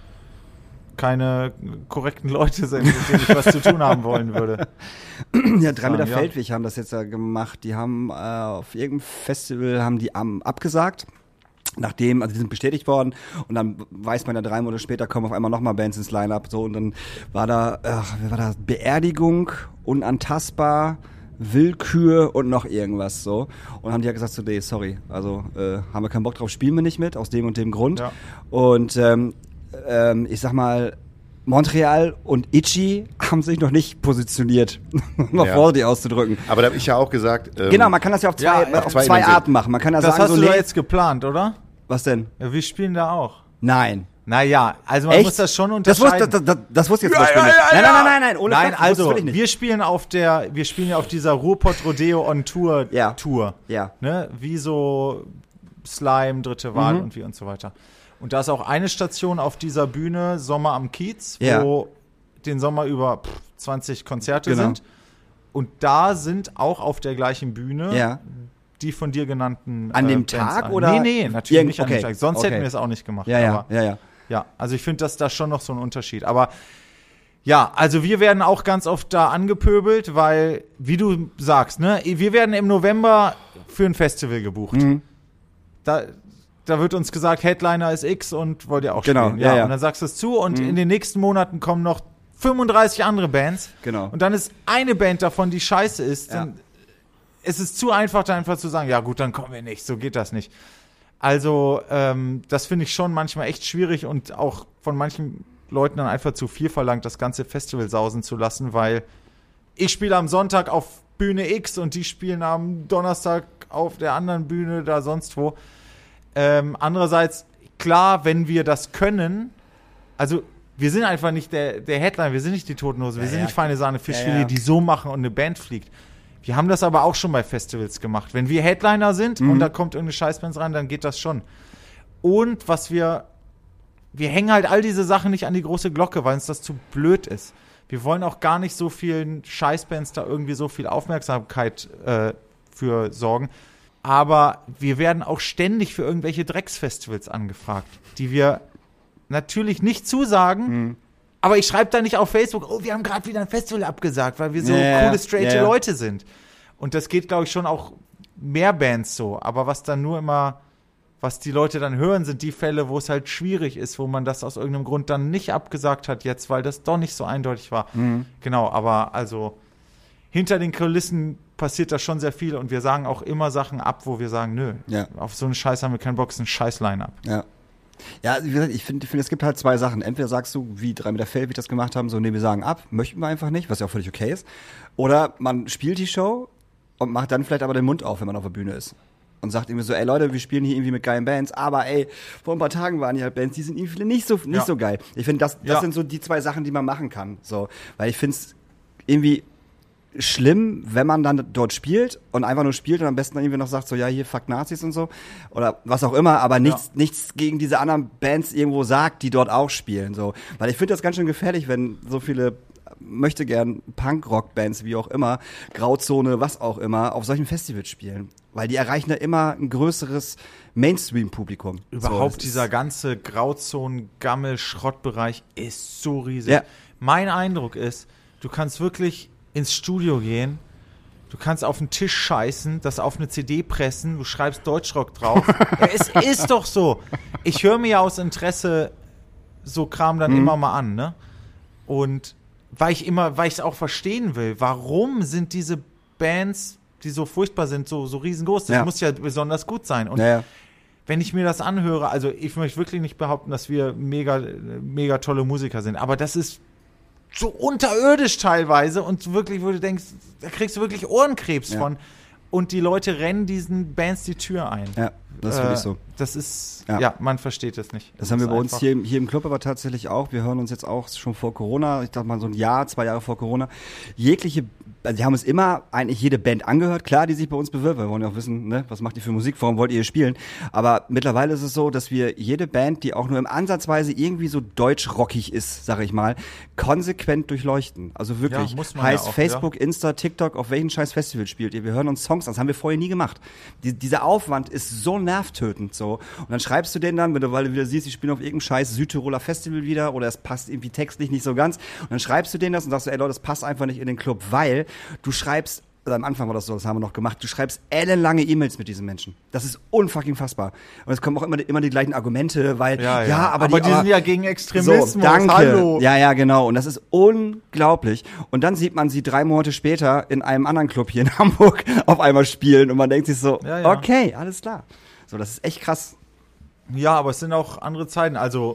keine korrekten Leute sind, mit denen ich was zu tun haben wollen würde. Ja, drei Meter ja. Feldweg haben das jetzt ja gemacht. Die haben äh, auf irgendeinem Festival haben die am, abgesagt. Nachdem, also die sind bestätigt worden und dann weiß man ja drei Monate später kommen auf einmal nochmal Bands ins Line-Up so und dann war da, ach, wer war da? Beerdigung, Unantastbar, Willkür und noch irgendwas so und haben die ja gesagt so, nee, sorry, also äh, haben wir keinen Bock drauf, spielen wir nicht mit, aus dem und dem Grund Ja. und ähm, ähm, ich sag mal, Montreal und Itchy haben sich noch nicht positioniert, um mal Ja. vorsichtig auszudrücken. Aber da habe ich ja auch gesagt, ähm, Genau, man kann das ja auf zwei, Ja, auf auf zwei, zwei Arten machen. Man kann ja Das sagen hast so, du nee, doch jetzt geplant, oder? was denn? Ja, wir spielen da auch. Nein. Naja, also man Echt? muss das schon Das wusste, unterscheiden. das, das, das wusste ich jetzt Ja, zum Beispiel ja, nicht. ja, nein, ja. nein, nein, nein, ohne Nein, Quatsch, das wusste also ich nicht. wir spielen auf der, wir spielen ja auf dieser Ruhrpott Rodeo on Tour Ja. Tour, Ja. ne, wie so Slime, dritte Wahl Mhm. und wie und so weiter. Und da ist auch eine Station auf dieser Bühne Sommer am Kiez, Ja. wo den Sommer über pff, zwanzig Konzerte Genau. sind. Und da sind auch auf der gleichen Bühne Ja. die von dir genannten An äh, dem Bands Tag ein. oder? Nee, nee, natürlich Irgend- nicht an dem okay. Tag. Sonst Okay. hätten wir es auch nicht gemacht. Ja, ja, aber ja, ja. ja, also ich finde, dass da schon noch so ein Unterschied. Aber ja, also wir werden auch ganz oft da angepöbelt, weil, wie du sagst, ne, wir werden im November für ein Festival gebucht. Mhm. Da, da wird uns gesagt, Headliner ist X und wollt ihr auch Genau, spielen. ja, ja. Und dann sagst du es zu und in den nächsten Monaten kommen noch fünfunddreißig andere Bands. Genau. Und dann ist eine Band davon, die scheiße ist. Ja. Dann, es ist zu einfach, da einfach zu sagen, ja gut, dann kommen wir nicht, so geht das nicht. Also, ähm, das finde ich schon manchmal echt schwierig und auch von manchen Leuten dann einfach zu viel verlangt, das ganze Festival sausen zu lassen, weil ich spiele am Sonntag auf Bühne X und die spielen am Donnerstag auf der anderen Bühne da sonst wo. Ähm, andererseits, klar, wenn wir das können, Also, wir sind einfach nicht der, der Headline, wir sind nicht die Toten Hosen, wir Ja, sind ja. nicht Feine Sahne Fischfilet, Ja, ja. die so machen und eine Band fliegt. Wir haben das aber auch schon bei Festivals gemacht. Wenn wir Headliner sind Mhm. und da kommt irgendeine Scheißband rein, dann geht das schon. Und was wir, wir hängen halt all diese Sachen nicht an die große Glocke, weil uns das zu blöd ist. Wir wollen auch gar nicht so vielen Scheißbands da irgendwie so viel Aufmerksamkeit äh, für sorgen. Aber wir werden auch ständig für irgendwelche Drecksfestivals angefragt, die wir natürlich nicht zusagen. Mhm. Aber ich schreibe da nicht auf Facebook, oh, wir haben gerade wieder ein Festival abgesagt, weil wir so Ja, coole, straighte ja. Leute sind. Und das geht, glaube ich, schon auch mehr Bands so. Aber was dann nur immer, was die Leute dann hören, sind die Fälle, wo es halt schwierig ist, wo man das aus irgendeinem Grund dann nicht abgesagt hat jetzt, weil das doch nicht so eindeutig war. Mhm. Genau, aber also hinter den Kulissen passiert da schon sehr viel und wir sagen auch immer Sachen ab, wo wir sagen, nö, Ja. auf so einen Scheiß haben wir keinen Bock, ist ein Scheiß-Line-Up. Ja. Ja, wie gesagt, ich finde, ich finde, es gibt halt zwei Sachen. Entweder sagst du, wie drei Meter Fell, wie das gemacht haben, so, nee, wir sagen ab, möchten wir einfach nicht, was ja auch völlig okay ist. Oder man spielt die Show und macht dann vielleicht aber den Mund auf, wenn man auf der Bühne ist. Und sagt irgendwie so, ey Leute, wir spielen hier irgendwie mit geilen Bands, aber ey, vor ein paar Tagen waren hier halt Bands, die sind irgendwie nicht so, nicht Ja. so geil. Ich finde, das, das Ja. sind so die zwei Sachen, die man machen kann. So, weil ich finde es irgendwie schlimm, wenn man dann dort spielt und einfach nur spielt und am besten dann irgendwie noch sagt, so, ja, hier, fuck Nazis und so. Oder was auch immer, aber nichts, Ja. nichts gegen diese anderen Bands irgendwo sagt, die dort auch spielen. So. Weil ich finde das ganz schön gefährlich, wenn so viele möchte gern Punk-Rock-Bands, wie auch immer, Grauzone, was auch immer, auf solchen Festivals spielen. Weil die erreichen ja immer ein größeres Mainstream-Publikum. Überhaupt so, das dieser ist- ganze Grauzonen-Gammel-Schrottbereich ist so riesig. Ja. Mein Eindruck ist, du kannst wirklich ins Studio gehen, du kannst auf den Tisch scheißen, das auf eine C D pressen, du schreibst Deutschrock drauf. Ja, es ist doch so. Ich höre mir ja aus Interesse so Kram dann Mhm. immer mal an, ne? Und weil ich immer, weil ich es auch verstehen will, warum sind diese Bands, die so furchtbar sind, so, so riesengroß? Das Ja. muss ja besonders gut sein. Und Ja, ja. wenn ich mir das anhöre, also ich möchte wirklich nicht behaupten, dass wir mega, mega tolle Musiker sind, aber das ist so unterirdisch teilweise und wirklich, wo du denkst, da kriegst du wirklich Ohrenkrebs Ja. von. Und die Leute rennen diesen Bands die Tür ein. Ja, das ist Äh, wirklich so. Das ist, Ja. ja. man versteht es nicht. Das haben wir ist bei uns einfach- hier, im- hier im Club aber tatsächlich auch. Wir hören uns jetzt auch schon vor Corona, ich dachte mal so ein Jahr, zwei Jahre vor Corona, jegliche, also wir haben uns immer eigentlich jede Band angehört, klar, die sich bei uns bewirbt. Wir wollen ja auch wissen, ne, was macht ihr für Musik, warum wollt ihr hier spielen? Aber mittlerweile ist es so, dass wir jede Band, die auch nur im Ansatzweise irgendwie so deutschrockig ist, sag ich mal, konsequent durchleuchten. Also wirklich, Ja, muss man heißt ja auch, Facebook, Insta, TikTok, auf welchen scheiß Festival spielt ihr? Wir hören uns Songs an, das haben wir vorher nie gemacht. Die, dieser Aufwand ist so nervtötend so. Und dann schreibst du denen dann, wenn du, weil du wieder siehst, die spielen auf irgendeinem scheiß Südtiroler Festival wieder oder es passt irgendwie textlich nicht so ganz. Und dann schreibst du denen das und sagst, ey Leute, das passt einfach nicht in den Club, weil du schreibst, oder am Anfang war das so, das haben wir noch gemacht, du schreibst ellenlange E-Mails mit diesen Menschen. Das ist unfucking fassbar. Und es kommen auch immer, immer die gleichen Argumente, weil, ja, Ja, ja. aber, aber die, die sind ja gegen Extremismus. so, danke. Hallo. Ja, ja, genau. Und das ist unglaublich. Und dann sieht man sie drei Monate später in einem anderen Club hier in Hamburg auf einmal spielen und man denkt sich so, Ja, ja. okay, alles klar. So, das ist echt krass. Ja, aber es sind auch andere Zeiten. Also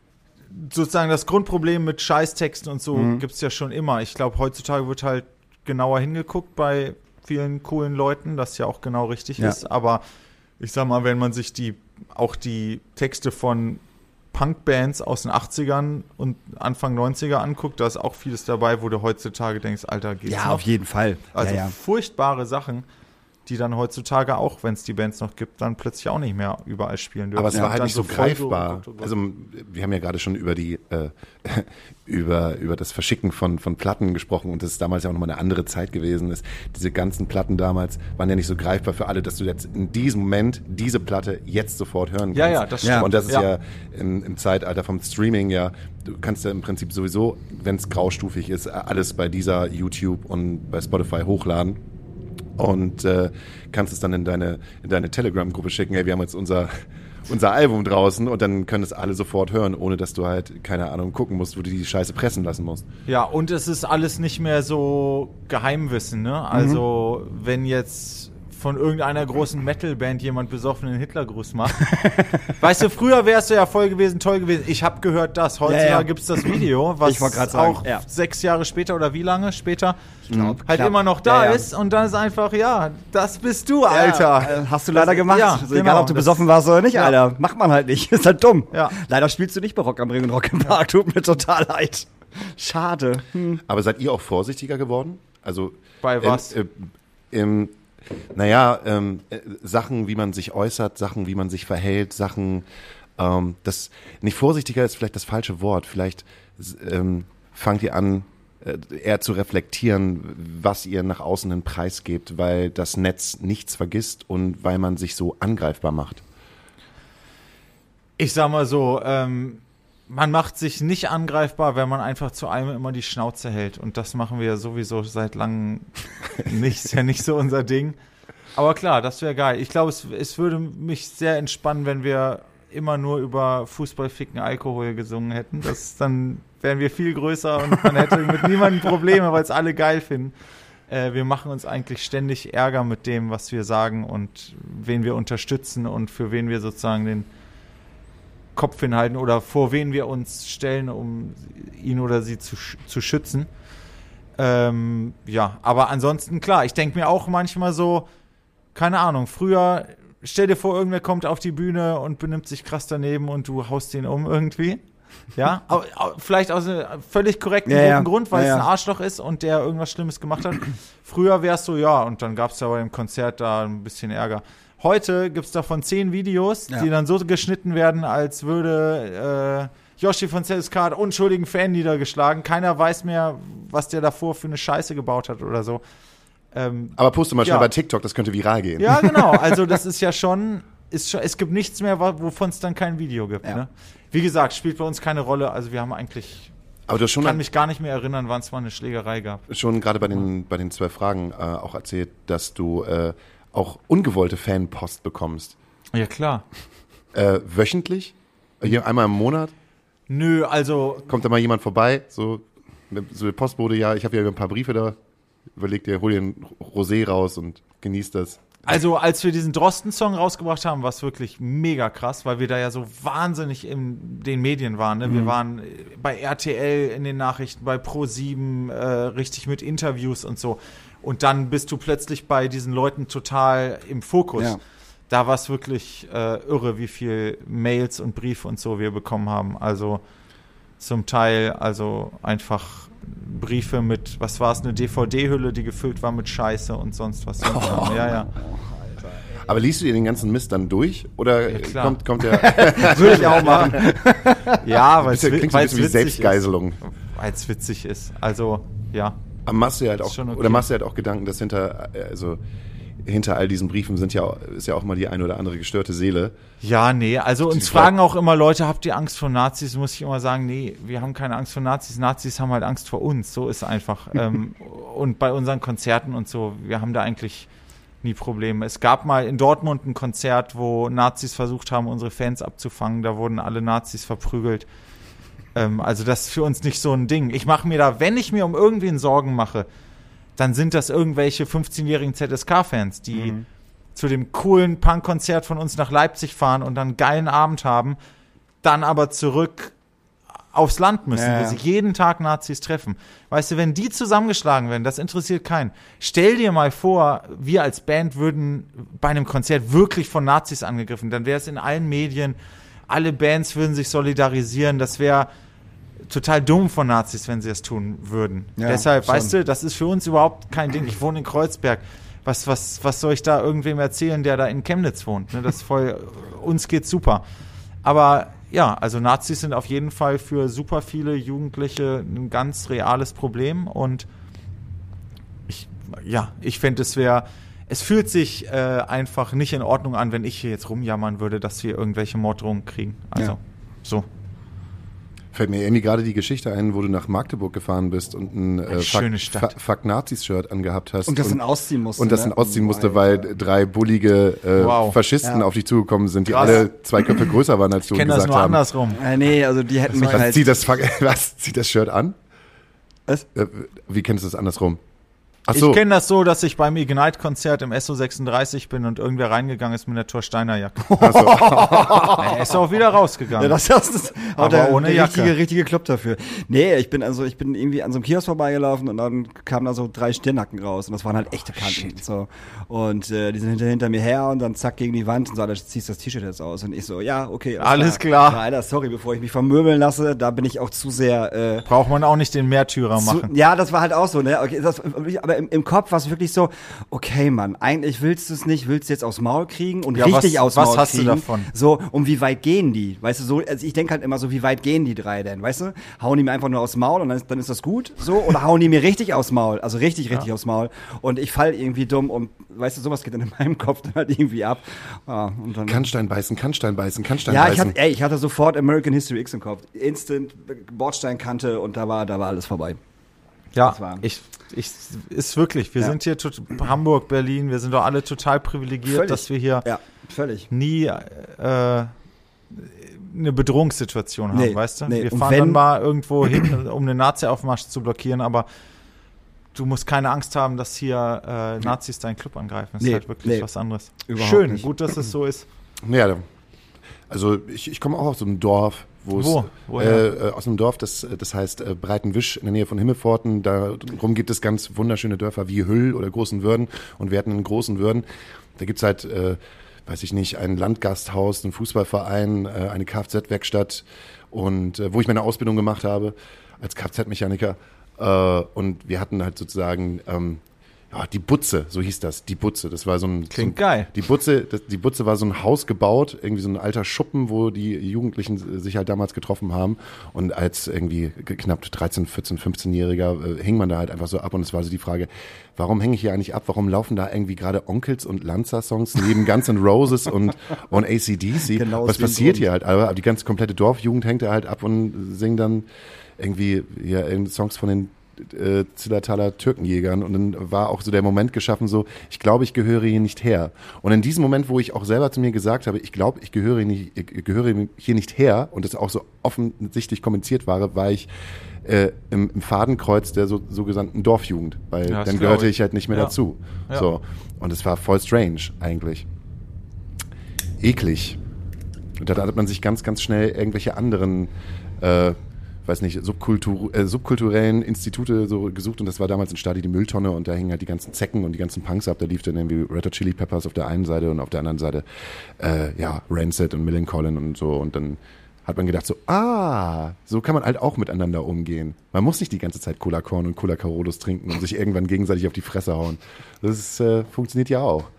sozusagen das Grundproblem mit Scheißtexten und so Mhm. gibt's ja schon immer. Ich glaube, heutzutage wird halt genauer hingeguckt bei vielen coolen Leuten, das ja auch genau richtig Ja. ist. Aber ich sag mal, wenn man sich die auch die Texte von Punkbands aus den achtzigern und Anfang neunziger anguckt, da ist auch vieles dabei, wo du heutzutage denkst, Alter, geht's Ja, noch? auf jeden Fall. Also ja, ja. furchtbare Sachen, die dann heutzutage auch, wenn es die Bands noch gibt, dann plötzlich auch nicht mehr überall spielen dürfen. Aber es Ja, war halt dann nicht so voll greifbar. so- Also wir haben ja gerade schon über die äh, über über das Verschicken von von Platten gesprochen und das ist damals ja auch nochmal eine andere Zeit gewesen ist. Diese ganzen Platten damals waren ja nicht so greifbar für alle, dass du jetzt in diesem Moment diese Platte jetzt sofort hören kannst. Ja, ja, das stimmt. Und das ist Ja. ja, im, im Zeitalter vom Streaming ja, du kannst ja im Prinzip sowieso, wenn es graustufig ist, alles bei dieser YouTube und bei Spotify hochladen. Und äh, kannst es dann in deine, in deine Telegram-Gruppe schicken, hey, wir haben jetzt unser, unser Album draußen und dann können es alle sofort hören, ohne dass du halt, keine Ahnung, gucken musst, wo du die Scheiße pressen lassen musst. Ja, und es ist alles nicht mehr so Geheimwissen, ne? Also, wenn jetzt von irgendeiner großen Metal-Band jemand besoffenen Hitlergruß macht. Weißt du, früher wärst du ja voll gewesen, toll gewesen. Ich habe gehört das. Heutzutage ja, ja. gibt's das Video, was ich wollte gerade sagen, auch ja. sechs Jahre später oder wie lange später ich glaub, halt knapp. immer noch da ja, ja. ist. Und dann ist einfach, ja, das bist du, Alter. Ja, hast du leider das, gemacht. Ja, also genau, egal, ob du besoffen warst oder nicht, ja. Alter. Macht man halt nicht. Ist halt dumm. Ja. Leider spielst du nicht bei Rock am Ring und Rock im Park. Tut mir total leid. Schade. Hm. Aber seid ihr auch vorsichtiger geworden? Also bei was? Äh, äh, ähm, naja, ähm, äh, Sachen, wie man sich äußert, Sachen, wie man sich verhält, Sachen, ähm, das nicht vorsichtiger ist vielleicht das falsche Wort. Vielleicht ähm, fangt ihr an, äh, eher zu reflektieren, was ihr nach außen hin preisgebt, weil das Netz nichts vergisst und weil man sich so angreifbar macht. Ich sag mal so, ähm, man macht sich nicht angreifbar, wenn man einfach zu allem immer die Schnauze hält. Und das machen wir ja sowieso seit langem nicht. Ist ja nicht so unser Ding. Aber klar, das wäre geil. Ich glaube, es, es würde mich sehr entspannen, wenn wir immer nur über Fußball, Ficken, Alkohol gesungen hätten. Das, dann wären wir viel größer und man hätte mit niemandem Probleme, weil es alle geil finden. Äh, wir machen uns eigentlich ständig Ärger mit dem, was wir sagen und wen wir unterstützen und für wen wir sozusagen den Kopf hinhalten oder vor wen wir uns stellen, um ihn oder sie zu, zu schützen. Ähm, ja, aber ansonsten, klar, ich denke mir auch manchmal so, keine Ahnung, früher, stell dir vor, irgendwer kommt auf die Bühne und benimmt sich krass daneben und du haust ihn um irgendwie. Ja, aber, aber vielleicht aus einem völlig korrekten ja, ja. Grund, weil ja, es ja. ein Arschloch ist und der irgendwas Schlimmes gemacht hat. Früher wär's so, ja, und dann gab's ja bei dem Konzert da ein bisschen Ärger. Heute gibt's davon zehn Videos, ja. die dann so geschnitten werden, als würde äh, Yoshi von Status Quo unschuldigen Fan niedergeschlagen. Keiner weiß mehr, was der davor für eine Scheiße gebaut hat oder so. Ähm, Aber poste mal schnell ja. bei TikTok, das könnte viral gehen. Ja, genau. Also das ist ja schon, ist schon es gibt nichts mehr, wovon es dann kein Video gibt. Ja. Ne? Wie gesagt, spielt bei uns keine Rolle. Also wir haben eigentlich, Aber du hast schon ich kann mich gar nicht mehr erinnern, wann es mal eine Schlägerei gab. schon gerade bei den bei den zwölf Fragen äh, auch erzählt, dass du äh, auch ungewollte Fanpost bekommst. Ja, klar. Äh, wöchentlich? Hier einmal im Monat? Nö, also Kommt da mal jemand vorbei? So, so der Postbote, ja, ich habe ja ein paar Briefe da. Überleg dir, hol dir ein Rosé raus und genieß das. Also als wir diesen Drosten-Song rausgebracht haben, war es wirklich mega krass, weil wir da ja so wahnsinnig in den Medien waren. Ne? Mhm. Wir waren bei R T L in den Nachrichten, bei Pro sieben, äh, richtig mit Interviews und so. Und dann bist du plötzlich bei diesen Leuten total im Fokus. Ja. Da war es wirklich äh, irre, wie viel Mails und Briefe und so wir bekommen haben. Also zum Teil also einfach Briefe mit, was war es, eine D V D-Hülle, die gefüllt war mit Scheiße und sonst was. Oh. Ja, ja. Aber liest du dir den ganzen Mist dann durch? Oder Ja, klar. kommt, kommt der. Würde ich auch machen. Ja, weil es Bisschen- klingt so ein bisschen wie Selbstgeiselung. Weil es witzig ist. Also, ja. Aber machst du dir halt Ist auch, schon okay. oder machst du halt auch Gedanken, dass hinter, also hinter all diesen Briefen sind ja, ist ja auch mal die eine oder andere gestörte Seele. Ja, nee, also uns Die fragen auch immer Leute, habt ihr Angst vor Nazis? Muss ich immer sagen, nee, wir haben keine Angst vor Nazis. Nazis haben halt Angst vor uns, so ist einfach. ähm, und bei unseren Konzerten und so, wir haben da eigentlich nie Probleme. Es gab mal in Dortmund ein Konzert, wo Nazis versucht haben, unsere Fans abzufangen. Da wurden alle Nazis verprügelt. Ähm, also das ist für uns nicht so ein Ding. Ich mache mir da, wenn ich mir um irgendwen Sorgen mache, dann sind das irgendwelche fünfzehnjährigen Z S K-Fans, die mhm. zu dem coolen Punk-Konzert von uns nach Leipzig fahren und dann einen geilen Abend haben, dann aber zurück aufs Land müssen, Ja, wo ja. sie jeden Tag Nazis treffen. Weißt du, wenn die zusammengeschlagen werden, das interessiert keinen. Stell dir mal vor, wir als Band würden bei einem Konzert wirklich von Nazis angegriffen, dann wäre es in allen Medien, alle Bands würden sich solidarisieren, das wäre total dumm von Nazis, wenn sie das tun würden. Ja, Deshalb, schon. weißt du, das ist für uns überhaupt kein Ding. Ich wohne in Kreuzberg. Was, was, was soll ich da irgendwem erzählen, der da in Chemnitz wohnt? Ne, das ist voll, uns geht's super. Aber ja, also Nazis sind auf jeden Fall für super viele Jugendliche ein ganz reales Problem und ich, ja, ich fände, es wäre, es fühlt sich äh, einfach nicht in Ordnung an, wenn ich hier jetzt rumjammern würde, dass wir irgendwelche Morddrohungen kriegen. Also, Ja. so. Fällt mir irgendwie gerade die Geschichte ein, wo du nach Magdeburg gefahren bist und ein äh, schöne Fuck, Stadt. Fuck, Fuck Nazis-Shirt angehabt hast. Und das dann ausziehen musste. Und das ne? dann ausziehen musste, Oh, weil Alter. drei bullige äh, Wow. Faschisten Ja. auf dich zugekommen sind, die Krass. alle zwei Köpfe größer waren, als du Ich kenne gesagt das nur haben. andersrum. Äh, nee, also die hätten mich Was, halt... zieht das, Fuck- was zieht das Shirt an? Was? Äh, wie kennst du das andersrum? Ach so. Ich kenne das so, dass ich beim Ignite-Konzert im S O sechsunddreißig bin und irgendwer reingegangen ist mit einer Thorsteiner-Jacke. Also, Er ist auch wieder rausgegangen. Ja, das, das ist Aber der, ohne der Jacke. richtige, richtige Club dafür. Nee, ich bin also, ich bin irgendwie an so einem Kiosk vorbeigelaufen und dann kamen da so drei Stirnacken raus und das waren halt echte Kanten. So. Und äh, die sind hinter, hinter mir her und dann zack gegen die Wand und so, da ziehst das T-Shirt jetzt aus. Und ich so, ja, okay. Alles klar. Ja, Alter, sorry, bevor ich mich vermöbeln lasse, da bin ich auch zu sehr, äh, Braucht man auch nicht den Märtyrer machen. Zu, ja, das war halt auch so, ne? Okay, das, aber im, im Kopf war es wirklich so, okay, Mann, eigentlich willst du es nicht, willst du jetzt aufs Maul kriegen und Ja, richtig was- aufs was Maul hast du kriegen. davon? So, um wie weit gehen die? Weißt du, so, also ich denke halt immer so, wie weit gehen die drei denn? Weißt du? Hauen die mir einfach nur aufs Maul und dann ist, dann ist das gut, so? Oder hauen die mir richtig aufs Maul? Also richtig, richtig aufs Maul. Und ich fall irgendwie dumm und, weißt du, sowas geht dann in meinem Kopf dann halt irgendwie ab. Ja, und dann, Kannstein beißen, Kannstein beißen, Kannstein ja, ich beißen. hatte, ey, ich hatte sofort American History X im Kopf. Instant Bordsteinkante und da war, da war alles vorbei. Ja, Das war- ich, ich, ist wirklich, wir Ja. sind hier, tot, Hamburg, Berlin, wir sind doch alle total privilegiert, Völlig. dass wir hier Ja, völlig. nie äh, eine Bedrohungssituation haben, Nee, weißt du? nee. Wir Und fahren wenn- dann mal irgendwo hin, um einen Nazi-Aufmarsch zu blockieren, aber du musst keine Angst haben, dass hier äh, Nazis deinen Club angreifen. Das Nee, ist halt wirklich nee. was anderes. Überhaupt Schön, nicht. gut, dass es so ist. Ja, also ich, ich komme auch aus so einem Dorf, wo es Wo? Woher? äh, aus einem Dorf, das, das heißt äh, Breitenwisch in der Nähe von Himmelpforten. Darum gibt es ganz wunderschöne Dörfer wie Hüll oder Großenwörden. Und wir hatten in Großenwörden, da gibt's halt, äh, weiß ich nicht, ein Landgasthaus, einen Fußballverein, äh, eine Kfz-Werkstatt und äh, wo ich meine Ausbildung gemacht habe als Kfz-Mechaniker. Äh, und wir hatten halt sozusagen ähm, ja, die Butze, so hieß das, die Butze. Das war so ein Klingt so ein, geil. Die Butze, das, die Butze war so ein Haus gebaut, irgendwie so ein alter Schuppen, wo die Jugendlichen sich halt damals getroffen haben. Und als irgendwie knapp dreizehn, vierzehn, fünfzehnjähriger äh, hing man da halt einfach so ab. Und es war so die Frage, warum hänge ich hier eigentlich ab? Warum laufen da irgendwie gerade Onkels und Lanza-Songs neben Guns N' Roses und, und A C D C? Genau aus Was dem passiert Grund. hier halt? Aber die ganze komplette Dorfjugend hängt da halt ab und singt dann irgendwie ja, irgendwie Songs von den äh, Zillertaler Türkenjägern und dann war auch so der Moment geschaffen, so, ich glaube, ich gehöre hier nicht her. Und in diesem Moment, wo ich auch selber zu mir gesagt habe, ich glaube, ich gehöre, nicht, ich gehöre hier nicht her und das auch so offensichtlich kommuniziert war, war ich äh, im, im Fadenkreuz der so, sogenannten Dorfjugend, weil Ja, das dann glaub gehörte ich. ich halt nicht mehr Ja. dazu. Ja. So. Und es war voll strange eigentlich. Eklig. Und da hat man sich ganz, ganz schnell irgendwelche anderen äh, weiß nicht, Subkultur, äh, subkulturellen Institute so gesucht und das war damals in Stadi die Mülltonne und da hingen halt die ganzen Zecken und die ganzen Punks ab, da lief dann irgendwie Red Hot Chili Peppers auf der einen Seite und auf der anderen Seite äh, ja, Rancid und Millencolin und so und dann hat man gedacht so, ah, so kann man halt auch miteinander umgehen. Man muss nicht die ganze Zeit Cola Korn und Cola Carolus trinken und sich irgendwann gegenseitig auf die Fresse hauen. Das ist, äh, funktioniert ja auch.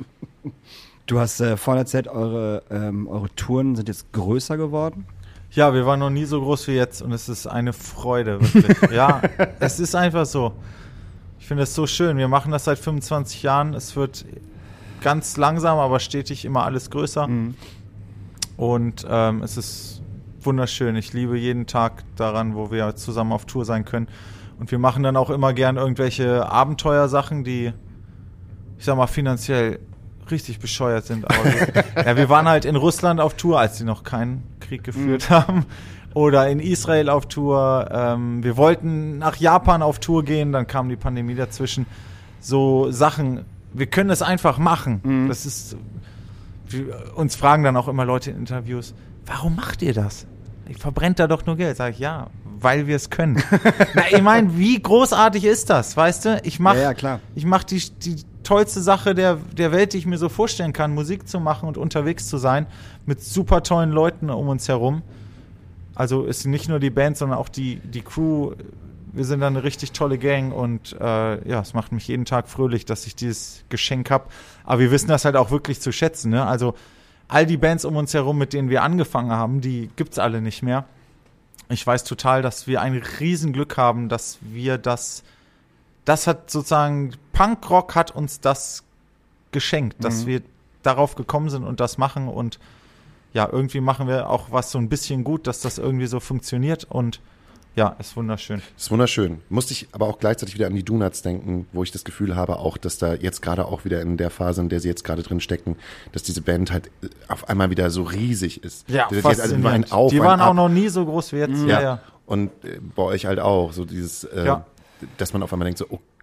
Du hast äh, vorhin erzählt, eure, ähm, eure Touren sind jetzt größer geworden. Ja, wir waren noch nie so groß wie jetzt und es ist eine Freude, wirklich. Ja, es ist einfach so. Ich finde es so schön. Wir machen das seit fünfundzwanzig Jahren. Es wird ganz langsam, aber stetig immer alles größer. Mhm. Und ähm, es ist wunderschön. Ich liebe jeden Tag daran, wo wir zusammen auf Tour sein können. Und wir machen dann auch immer gern irgendwelche Abenteuersachen, die, ich sag mal, finanziell richtig bescheuert sind. Aber wir, ja, wir waren halt in Russland auf Tour, als sie noch keinen Krieg geführt mhm. haben. Oder in Israel auf Tour. Ähm, wir wollten nach Japan auf Tour gehen, dann kam die Pandemie dazwischen. So Sachen, wir können es einfach machen. Mhm. Das ist, wir, uns fragen dann auch immer Leute in Interviews, warum macht ihr das? Ich verbrennt da doch nur Geld. Sag ich, ja, weil wir es können. Na, ich meine, wie großartig ist das, weißt du? Ich mach, ja, ja, klar. Ich mach die, die tollste Sache der, der Welt, die ich mir so vorstellen kann, Musik zu machen und unterwegs zu sein, mit super tollen Leuten um uns herum. Also ist nicht nur die Band, sondern auch die, die Crew. Wir sind dann eine richtig tolle Gang und äh, ja, es macht mich jeden Tag fröhlich, dass ich dieses Geschenk habe. Aber wir wissen das halt auch wirklich zu schätzen, ne? Also all die Bands um uns herum, mit denen wir angefangen haben, die gibt's alle nicht mehr. Ich weiß total, dass wir ein Riesenglück haben, dass wir das, das hat sozusagen, Punkrock hat uns das geschenkt, dass Mhm. wir darauf gekommen sind und das machen und ja, irgendwie machen wir auch was so ein bisschen gut, dass das irgendwie so funktioniert und ja, ist wunderschön. Das ist wunderschön. Musste ich aber auch gleichzeitig wieder an die Donuts denken, wo ich das Gefühl habe, auch, dass da jetzt gerade auch wieder in der Phase, in der sie jetzt gerade drin stecken, dass diese Band halt auf einmal wieder so riesig ist. Ja, das ist jetzt also faszinierend. ein Auf, Die ein waren Ab. auch noch nie so groß wie jetzt. Ja, Ja, ja. und äh, bei euch halt auch, so dieses, äh, Ja. dass man auf einmal denkt so, oh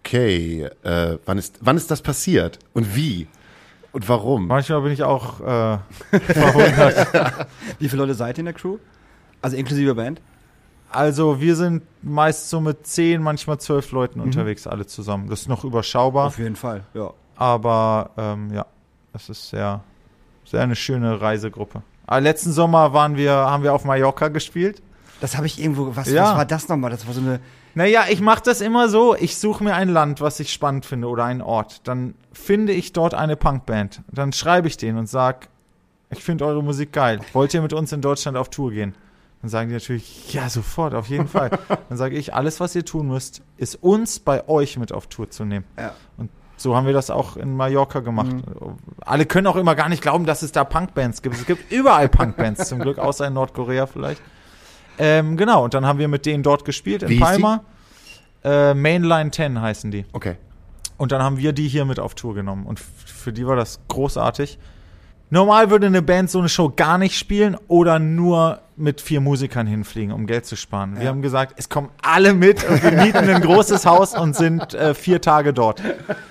Okay, äh, wann ist, wann ist das passiert und wie und warum? Manchmal bin ich auch äh, verwundert. Wie viele Leute seid ihr in der Crew? Also inklusive Band? Also wir sind meist so mit zehn, manchmal zwölf Leuten mhm. unterwegs, alle zusammen. Das ist noch überschaubar. Auf jeden Fall, ja. Aber ähm, ja, das ist sehr, sehr eine schöne Reisegruppe. Aber letzten Sommer waren wir, haben wir auf Mallorca gespielt. Das habe ich irgendwo, was, Ja. was war das nochmal? Das war so eine... Naja, ich mache das immer so, ich suche mir ein Land, was ich spannend finde oder einen Ort. Dann finde ich dort eine Punkband. Dann schreibe ich denen und sage, ich finde eure Musik geil. Wollt ihr mit uns in Deutschland auf Tour gehen? Dann sagen die natürlich, ja, sofort, auf jeden Fall. Dann sage ich, alles, was ihr tun müsst, ist uns bei euch mit auf Tour zu nehmen. Ja. Und so haben wir das auch in Mallorca gemacht. Mhm. Alle können auch immer gar nicht glauben, dass es da Punkbands gibt. Es gibt überall Punkbands, zum Glück, außer in Nordkorea vielleicht. Ähm, genau, und dann haben wir mit denen dort gespielt, in Wie hieß Palma. Äh, Mainline zehn heißen die. Okay. Und dann haben wir die hier mit auf Tour genommen. Und f- für die war das großartig. Normal würde eine Band so eine Show gar nicht spielen oder nur mit vier Musikern hinfliegen, um Geld zu sparen. Wir Ja. haben gesagt, es kommen alle mit und wir mieten ein großes Haus und sind äh, vier Tage dort.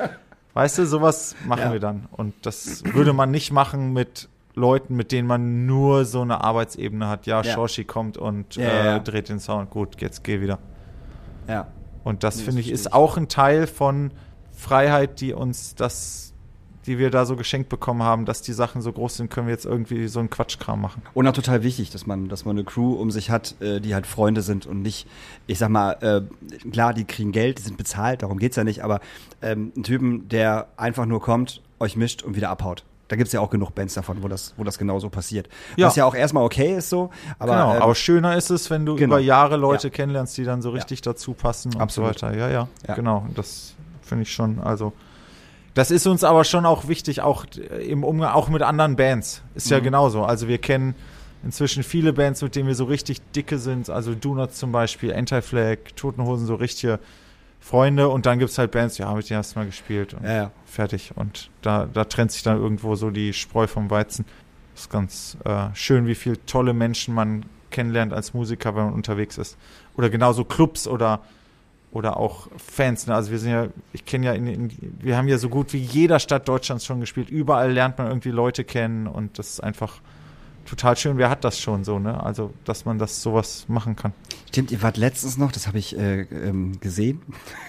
Weißt du, sowas machen Ja. wir dann. Und das würde man nicht machen mit Leuten, mit denen man nur so eine Arbeitsebene hat. Ja, Ja. Shoshi kommt und Ja, äh, ja. dreht den Sound. Gut, jetzt geh wieder. Ja. Und das, Nee, finde das ich, ist verstehe ich. auch ein Teil von Freiheit, die uns das, die wir da so geschenkt bekommen haben, dass die Sachen so groß sind, können wir jetzt irgendwie so einen Quatschkram machen. Und auch total wichtig, dass man, dass man eine Crew um sich hat, äh, die halt Freunde sind und nicht, ich sag mal, äh, klar, die kriegen Geld, die sind bezahlt, darum geht's ja nicht, aber ähm, ein Typen, der einfach nur kommt, euch mischt und wieder abhaut. Da gibt's ja auch genug Bands davon, wo das, wo das genauso passiert. Ja. Was ja auch erstmal okay ist so, aber, genau, ähm, aber schöner ist es, wenn du genau. über Jahre Leute Ja. kennenlernst, die dann so richtig dazu passen und Absolut. so weiter. Ja, ja, Ja. genau. Das finde ich schon, also das ist uns aber schon auch wichtig, auch im Umgang, auch mit anderen Bands. Ist ja Mhm. genauso. Also wir kennen inzwischen viele Bands, mit denen wir so richtig dicke sind. Also Donuts zum Beispiel, Anti-Flag, Toten Hosen, so richtige Freunde. Und dann gibt's halt Bands, ja, mit denen hast du mal gespielt und Ja, ja. fertig. Und da, da trennt sich dann irgendwo so die Spreu vom Weizen. Das ist ganz äh, schön, wie viele tolle Menschen man kennenlernt als Musiker, wenn man unterwegs ist. Oder genauso Clubs oder oder auch Fans. Ne? Also wir sind ja, ich kenne ja, in, in, wir haben ja so gut wie jeder Stadt Deutschlands schon gespielt. Überall lernt man irgendwie Leute kennen und das ist einfach total schön. Wer hat das schon so, ne? Also, dass man das sowas machen kann. Stimmt, ihr wart letztens noch, das habe ich äh, ähm, gesehen,